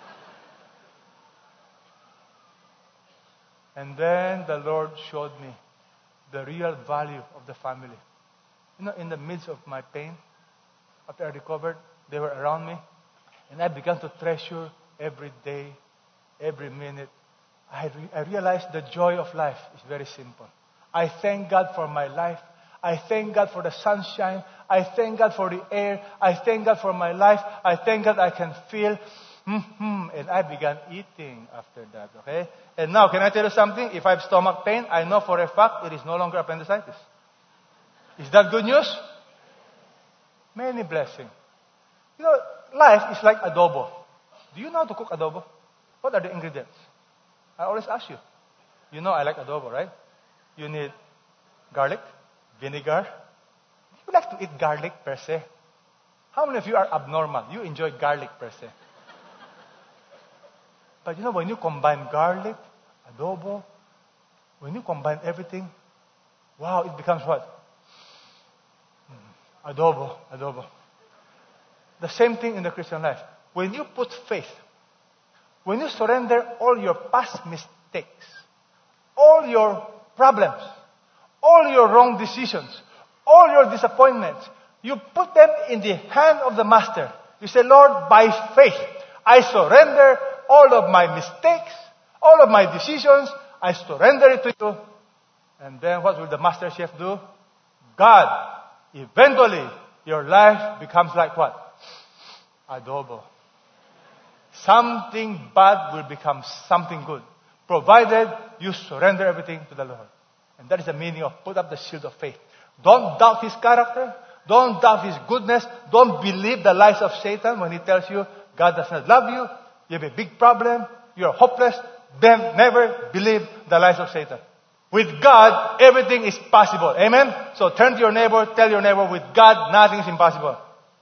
And then the Lord showed me the real value of the family. You know, in the midst of my pain, after I recovered, they were around me. And I began to treasure every day, every minute. I, re- I realized the joy of life is very simple. I thank God for my life. I thank God for the sunshine. I thank God for the air. I thank God for my life. I thank God I can feel. Mm-hmm. And I began eating after that, okay? And now, can I tell you something? If I have stomach pain, I know for a fact it is no longer appendicitis. Is that good news? Many blessings. You know, life is like adobo. Do you know how to cook adobo? What are the ingredients? I always ask you. You know I like adobo, right? You need garlic, vinegar. Do you like to eat garlic per se? How many of you are abnormal? You enjoy garlic per se. But you know, when you combine garlic, adobo, when you combine everything, wow, it becomes what? Hmm. Adobo, adobo. The same thing in the Christian life. When you put faith, when you surrender all your past mistakes, all your problems, all your wrong decisions, all your disappointments, you put them in the hand of the Master. You say, Lord, by faith, I surrender all of my mistakes, all of my decisions, I surrender it to you. And then what will the Master Chef do? God, eventually, your life becomes like what? Adobo. Something bad will become something good, provided you surrender everything to the Lord. And that is the meaning of put up the shield of faith. Don't doubt His character. Don't doubt His goodness. Don't believe the lies of Satan when he tells you God does not love you. You have a big problem. You're hopeless. Then never believe the lies of Satan. With God, everything is possible. Amen? So turn to your neighbor. Tell your neighbor, with God, nothing is impossible.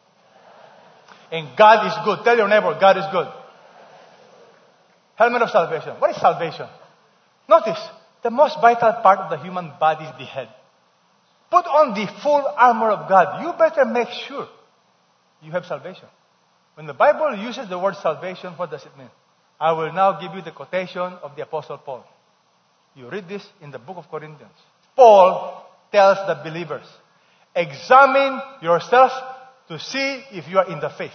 And God is good. Tell your neighbor, God is good. Helmet of salvation. What is salvation? Notice, the most vital part of the human body is the head. Put on the full armor of God. You better make sure you have salvation. When the Bible uses the word salvation, what does it mean? I will now give you the quotation of the Apostle Paul. You read this in the book of Corinthians. Paul tells the believers, examine yourself to see if you are in the faith.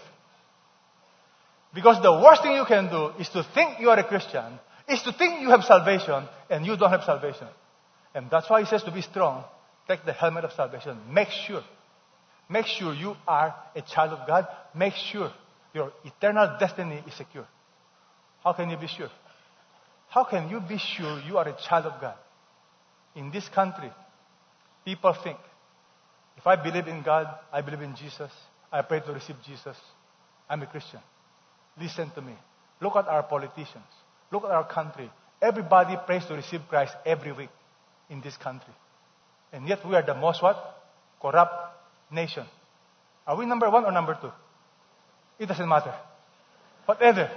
Because the worst thing you can do is to think you are a Christian, is to think you have salvation, and you don't have salvation. And that's why he says to be strong, take the helmet of salvation. Make sure. Make sure you are a child of God. Make sure your eternal destiny is secure. How can you be sure? How can you be sure you are a child of God? In this country, people think, if I believe in God, I believe in Jesus, I pray to receive Jesus, I'm a Christian. Listen to me. Look at our politicians. Look at our country. Everybody prays to receive Christ every week in this country. And yet we are the most what? Corrupt nation. Are we number one or number two? It doesn't matter. Whatever.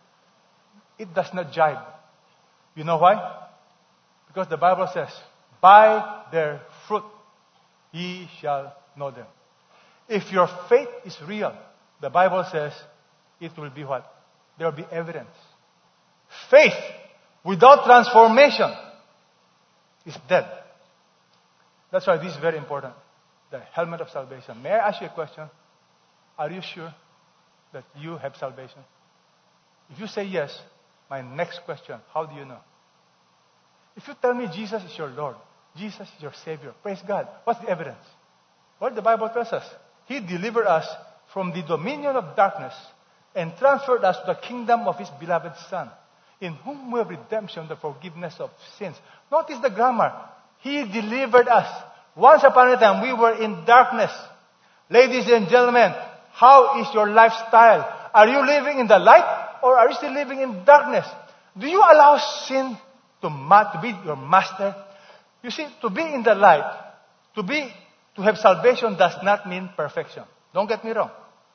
It does not jibe. You know why? Because the Bible says, by their fruit ye shall know them. If your faith is real, the Bible says, it will be what? There will be evidence. Faith without transformation is dead. That's why this is very important. The helmet of salvation. May I ask you a question? Are you sure that you have salvation? If you say yes, my next question, how do you know? If you tell me Jesus is your Lord, Jesus is your Savior, praise God, what's the evidence? What the Bible tells us? He delivered us from the dominion of darkness and transferred us to the kingdom of His beloved Son, in whom we have redemption, the forgiveness of sins. Notice the grammar. He delivered us. Once upon a time, we were in darkness. Ladies and gentlemen, how is your lifestyle? Are you living in the light or are you still living in darkness? Do you allow sin to, ma- to be your master? You see, to be in the light, to be, to have salvation does not mean perfection. Don't get me wrong.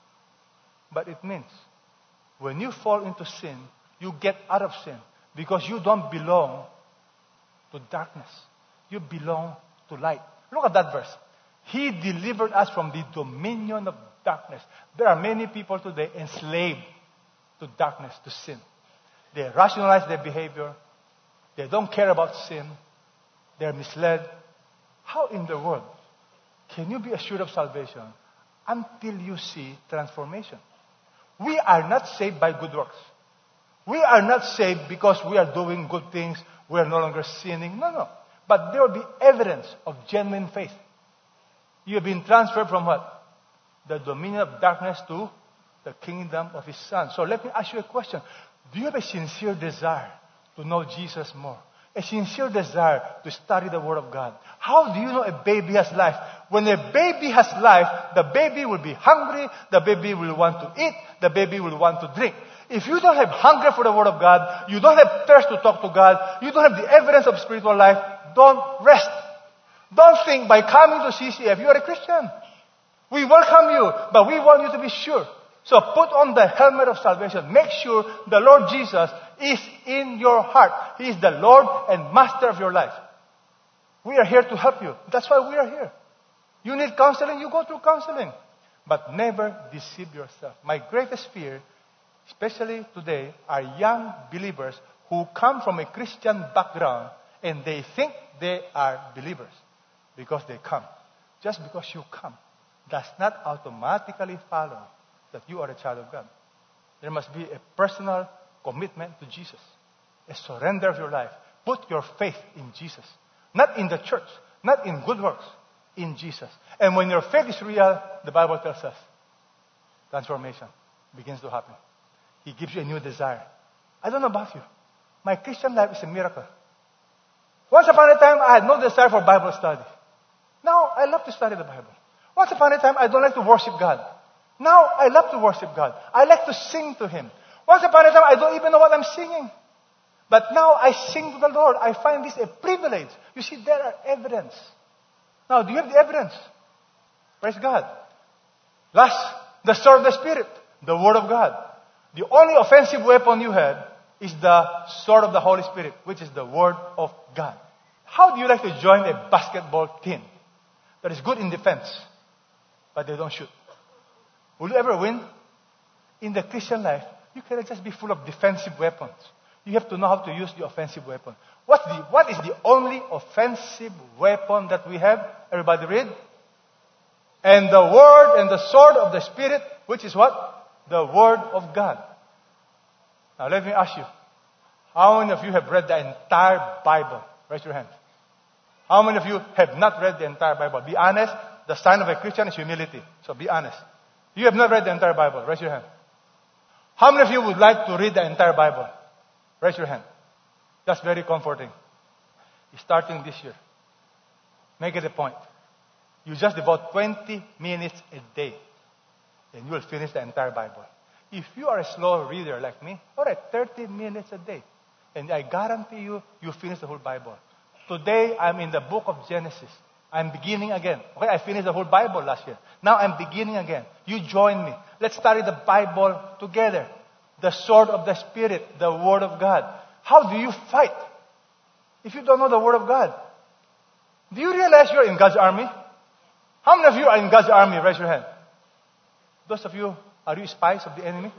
But it means when you fall into sin, you get out of sin because you don't belong to darkness. You belong to light. Look at that verse. He delivered us from the dominion of darkness. There are many people today enslaved to darkness, to sin. They rationalize their behavior. They don't care about sin. They're misled. How in the world can you be assured of salvation until you see transformation? We are not saved by good works. We are not saved because we are doing good things. We are no longer sinning. No, no. But there will be evidence of genuine faith. You have been transferred from what? The dominion of darkness to the kingdom of His Son. So let me ask you a question. Do you have a sincere desire to know Jesus more? A sincere desire to study the Word of God? How do you know a baby has life? When a baby has life, the baby will be hungry, the baby will want to eat, the baby will want to drink. If you don't have hunger for the Word of God, you don't have thirst to talk to God, you don't have the evidence of spiritual life, don't rest. Don't think by coming to C C F, you are a Christian. We welcome you, but we want you to be sure. So put on the helmet of salvation. Make sure the Lord Jesus is in your heart. He is the Lord and Master of your life. We are here to help you. That's why we are here. You need counseling, you go through counseling. But never deceive yourself. My greatest fear, especially today, are young believers who come from a Christian background and they think they are believers because they come. Just because you come does not automatically follow that you are a child of God. There must be a personal commitment to Jesus, a surrender of your life. Put your faith in Jesus, not in the church, not in good works, in Jesus. And when your faith is real, the Bible tells us, transformation begins to happen. He gives you a new desire. I don't know about you. My Christian life is a miracle. Once upon a time, I had no desire for Bible study. Now, I love to study the Bible. Once upon a time, I don't like to worship God. Now, I love to worship God. I like to sing to Him. Once upon a time, I don't even know what I'm singing. But now, I sing to the Lord. I find this a privilege. You see, there are evidence. Now, do you have the evidence? Praise God. Last, the sword of the Spirit, the Word of God. The only offensive weapon you have is the sword of the Holy Spirit, which is the Word of God. How do you like to join a basketball team that is good in defense, but they don't shoot? Will you ever win? In the Christian life, you cannot just be full of defensive weapons. You have to know how to use the offensive weapon. What's the, what is the only offensive weapon that we have? Everybody read. And the Word and the sword of the Spirit, which is what? The Word of God. Now let me ask you, how many of you have read the entire Bible? Raise your hand. How many of you have not read the entire Bible? Be honest. The sign of a Christian is humility. So be honest. You have not read the entire Bible. Raise your hand. How many of you would like to read the entire Bible? Raise your hand. That's very comforting. Starting this year, make it a point. You just devote twenty minutes a day, and you will finish the entire Bible. If you are a slow reader like me, all right, thirty minutes a day. And I guarantee you, you finish the whole Bible. Today, I'm in the book of Genesis. I'm beginning again. Okay, I finished the whole Bible last year. Now I'm beginning again. You join me. Let's study the Bible together. The sword of the Spirit, the Word of God. How do you fight if you don't know the Word of God? Do you realize you're in God's army? How many of you are in God's army? Raise your hand. Those of you, are you spies of the enemy?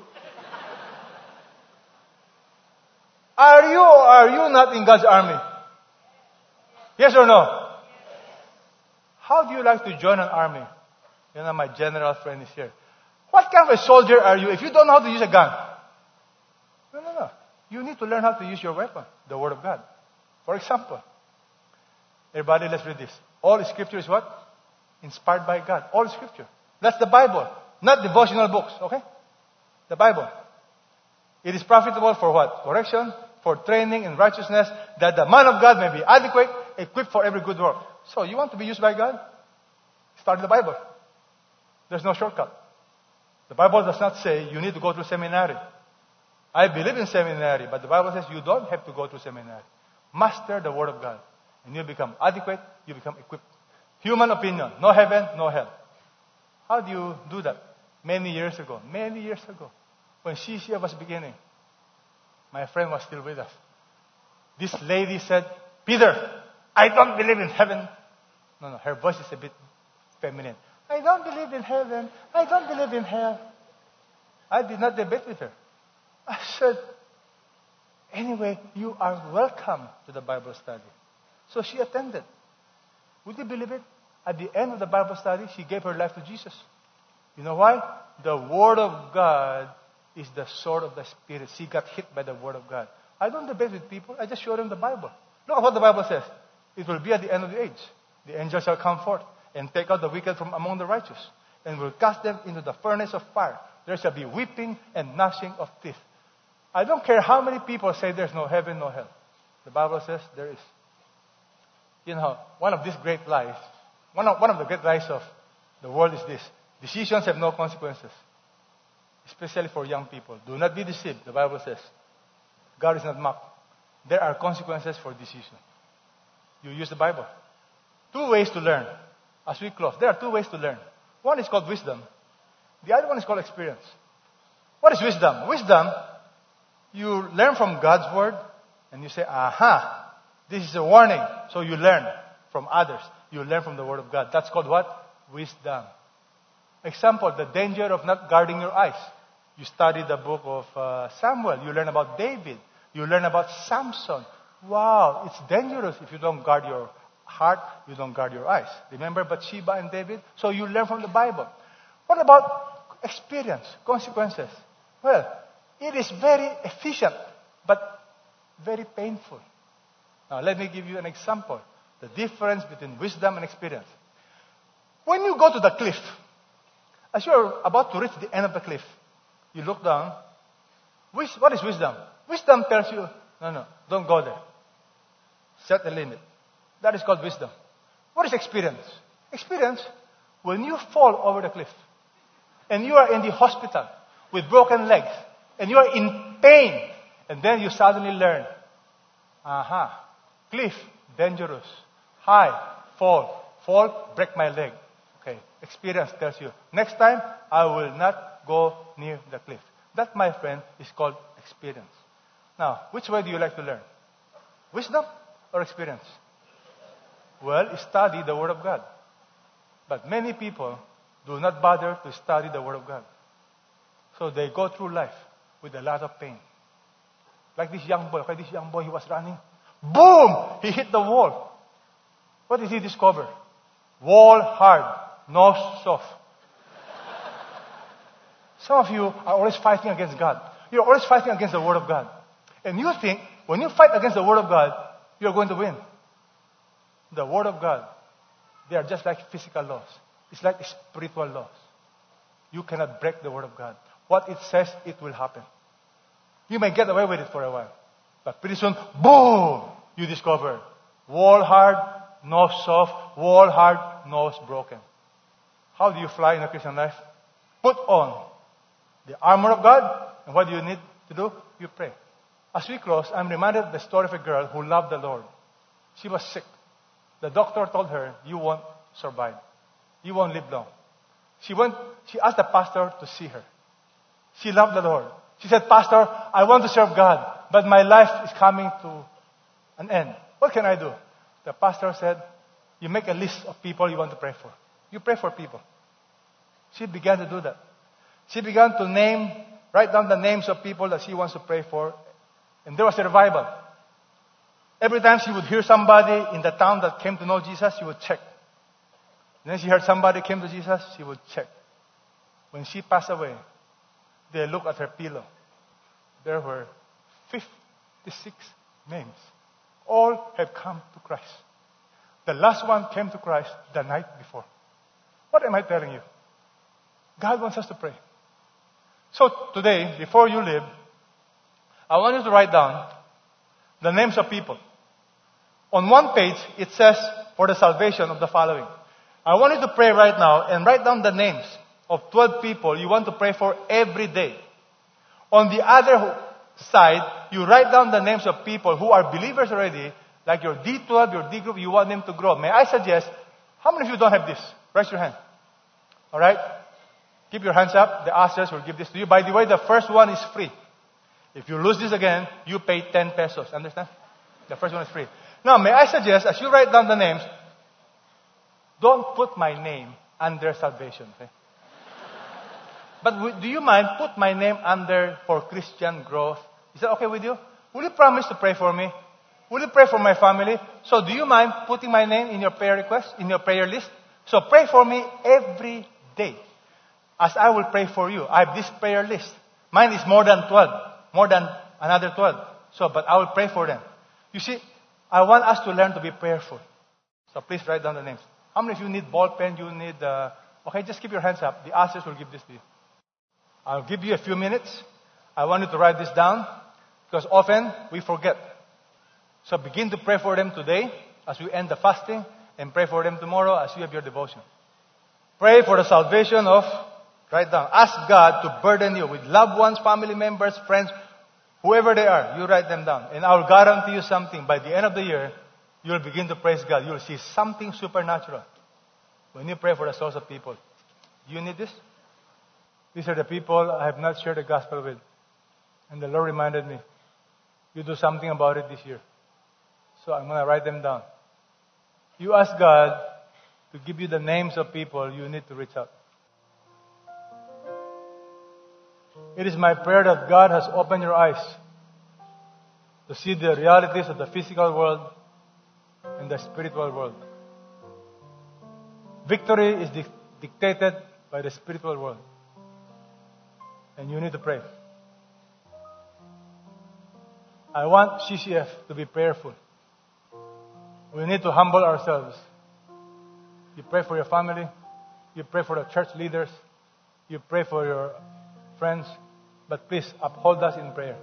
Are you or are you not in God's army? Yes or no? How do you like to join an army? You know, my general friend is here. What kind of a soldier are you if you don't know how to use a gun? No, no, no. You need to learn how to use your weapon, the Word of God. For example, everybody, let's read this. All Scripture is what? Inspired by God. All Scripture. That's the Bible, not devotional books, okay? The Bible. It is profitable for what? Correction, for training in righteousness, that the man of God may be adequate, equipped for every good work. So, you want to be used by God? Study the Bible. There's no shortcut. The Bible does not say you need to go through seminary. I believe in seminary, but the Bible says you don't have to go to seminary. Master the Word of God. And you become adequate, you become equipped. Human opinion, no heaven, no hell. How do you do that? Many years ago, many years ago, when C C A was beginning, my friend was still with us. This lady said, Peter, I don't believe in heaven. No, no, her voice is a bit feminine. I don't believe in heaven. I don't believe in hell. I did not debate with her. I said, anyway, you are welcome to the Bible study. So she attended. Would you believe it? At the end of the Bible study, she gave her life to Jesus. You know why? The Word of God is the sword of the Spirit. She got hit by the Word of God. I don't debate with people. I just show them the Bible. Look at what the Bible says. It will be at the end of the age. The angels shall come forth and take out the wicked from among the righteous and will cast them into the furnace of fire. There shall be weeping and gnashing of teeth. I don't care how many people say there's no heaven, no hell. The Bible says there is. You know, one of these great lies, one of, one of the great lies of the world is this. Decisions have no consequences. Especially for young people. Do not be deceived, the Bible says. God is not mocked. There are consequences for decision. You use the Bible. Two ways to learn. As we close, there are two ways to learn. One is called wisdom. The other one is called experience. What is wisdom? Wisdom, you learn from God's Word and you say, aha, this is a warning. So you learn from others. You learn from the Word of God. That's called what? Wisdom. Example, the danger of not guarding your eyes. You study the book of uh, Samuel. You learn about David. You learn about Samson. Wow, it's dangerous if you don't guard your heart, you don't guard your eyes. Remember Bathsheba and David? So you learn from the Bible. What about experience, consequences? Well, it is very efficient, but very painful. Now, let me give you an example. The difference between wisdom and experience. When you go to the cliff, as you're about to reach the end of the cliff, you look down. What is wisdom? Wisdom tells you, no, no, don't go there. Set a limit. That is called wisdom. What is experience? Experience, when you fall over the cliff, and you are in the hospital with broken legs, and you are in pain, and then you suddenly learn, aha, cliff, dangerous, high, fall, fall, break my leg. Okay, experience tells you, next time, I will not go near the cliff. That, my friend, is called experience. Now, which way do you like to learn? Wisdom or experience? Well, study the Word of God. But many people do not bother to study the Word of God. So they go through life with a lot of pain. Like this young boy. Like this young boy, he was running. Boom! He hit the wall. What did he discover? Wall hard, nose soft. Some of you are always fighting against God. You're always fighting against the Word of God. And you think, when you fight against the Word of God, you're going to win. The Word of God, they are just like physical laws. It's like spiritual laws. You cannot break the Word of God. What it says, it will happen. You may get away with it for a while. But pretty soon, boom, you discover wall hard, nose soft, wall hard, nose broken. How do you fly in a Christian life? Put on the armor of God. And what do you need to do? You pray. As we close, I'm reminded of the story of a girl who loved the Lord. She was sick. The doctor told her, you won't survive. You won't live long. She went, she asked the pastor to see her. She loved the Lord. She said, Pastor, I want to serve God, but my life is coming to an end. What can I do? The pastor said, you make a list of people you want to pray for. You pray for people. She began to do that. She began to name, write down the names of people that she wants to pray for. And there was a revival. Every time she would hear somebody in the town that came to know Jesus, she would check. And then she heard somebody came to Jesus, she would check. When she passed away, they looked at her pillow. There were fifty-six names. All have come to Christ. The last one came to Christ the night before. What am I telling you? God wants us to pray. So today, before you leave, I want you to write down the names of people. On one page, it says, for the salvation of the following. I want you to pray right now and write down the names of twelve people you want to pray for every day. On the other side, you write down the names of people who are believers already, like your D twelve, your D group, you want them to grow. May I suggest, how many of you don't have this? Raise your hand. All right? Keep your hands up. The ushers will give this to you. By the way, the first one is free. If you lose this again, you pay ten pesos. Understand? The first one is free. Now, may I suggest, as you write down the names, don't put my name under salvation. Okay? But w- do you mind put my name under for Christian growth? Is that okay with you? Will you promise to pray for me? Will you pray for my family? So do you mind putting my name in your prayer request, in your prayer list? So pray for me every day. As I will pray for you. I have this prayer list. Mine is more than twelve. More than another twelve. So, but I will pray for them. You see, I want us to learn to be prayerful. So please write down the names. How many of you need ball pen? You need, uh, okay, just keep your hands up. The ushers will give this to you. I'll give you a few minutes. I want you to write this down because often we forget. So begin to pray for them today as we end the fasting and pray for them tomorrow as you have your devotion. Pray for the salvation of, write down, ask God to burden you with loved ones, family members, friends, whoever they are. You write them down. And I will guarantee you something. By the end of the year, you will begin to praise God. You will see something supernatural when you pray for the souls of people. Do you need this? These are the people I have not shared the gospel with. And the Lord reminded me, you do something about it this year. So I'm going to write them down. You ask God to give you the names of people you need to reach out. It is my prayer that God has opened your eyes to see the realities of the physical world and the spiritual world. Victory is di- dictated by the spiritual world. And you need to pray. I want C C F to be prayerful. We need to humble ourselves. You pray for your family. You pray for the church leaders. You pray for your friends. But please uphold us in prayer.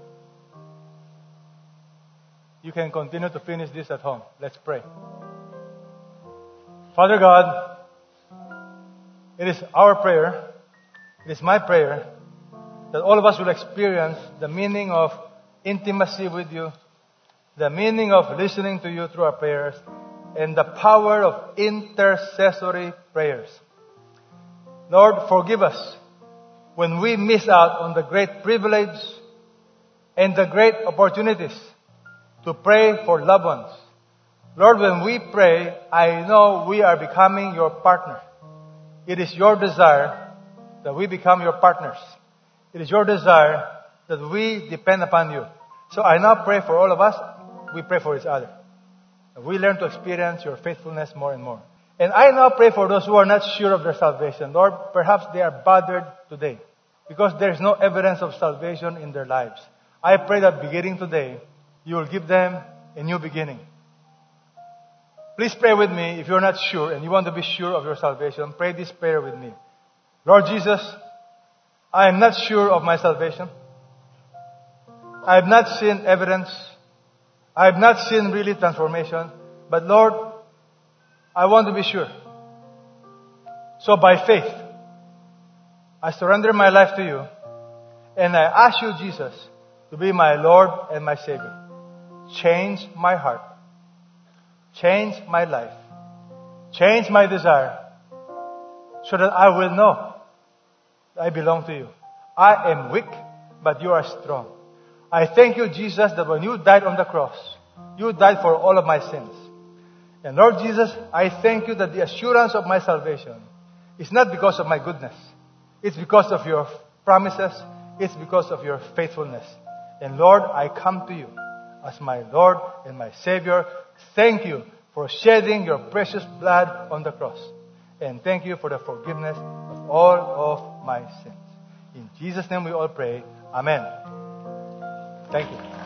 You can continue to finish this at home. Let's pray. Father God, it is our prayer, it is my prayer, that all of us will experience the meaning of intimacy with you, the meaning of listening to you through our prayers, and the power of intercessory prayers. Lord, forgive us when we miss out on the great privilege and the great opportunities to pray for loved ones. Lord, when we pray, I know we are becoming your partner. It is your desire that we become your partners. It is your desire that we depend upon you. So I now pray for all of us. We pray for each other. We learn to experience your faithfulness more and more. And I now pray for those who are not sure of their salvation. Lord, perhaps they are bothered today because there is no evidence of salvation in their lives. I pray that beginning today, you will give them a new beginning. Please pray with me if you're not sure and you want to be sure of your salvation. Pray this prayer with me. Lord Jesus, I am not sure of my salvation. I have not seen evidence. I have not seen really transformation. But Lord, I want to be sure. So by faith, I surrender my life to you. And I ask you, Jesus, to be my Lord and my Savior. Change my heart. Change my life. Change my desire. So that I will know that I belong to you. I am weak, but you are strong. I thank you, Jesus, that when you died on the cross, you died for all of my sins. And Lord Jesus, I thank you that the assurance of my salvation is not because of my goodness. It's because of your promises. It's because of your faithfulness. And Lord, I come to you as my Lord and my Savior. Thank you for shedding your precious blood on the cross. And thank you for the forgiveness of all of my sins. In Jesus' name we all pray. Amen. Thank you.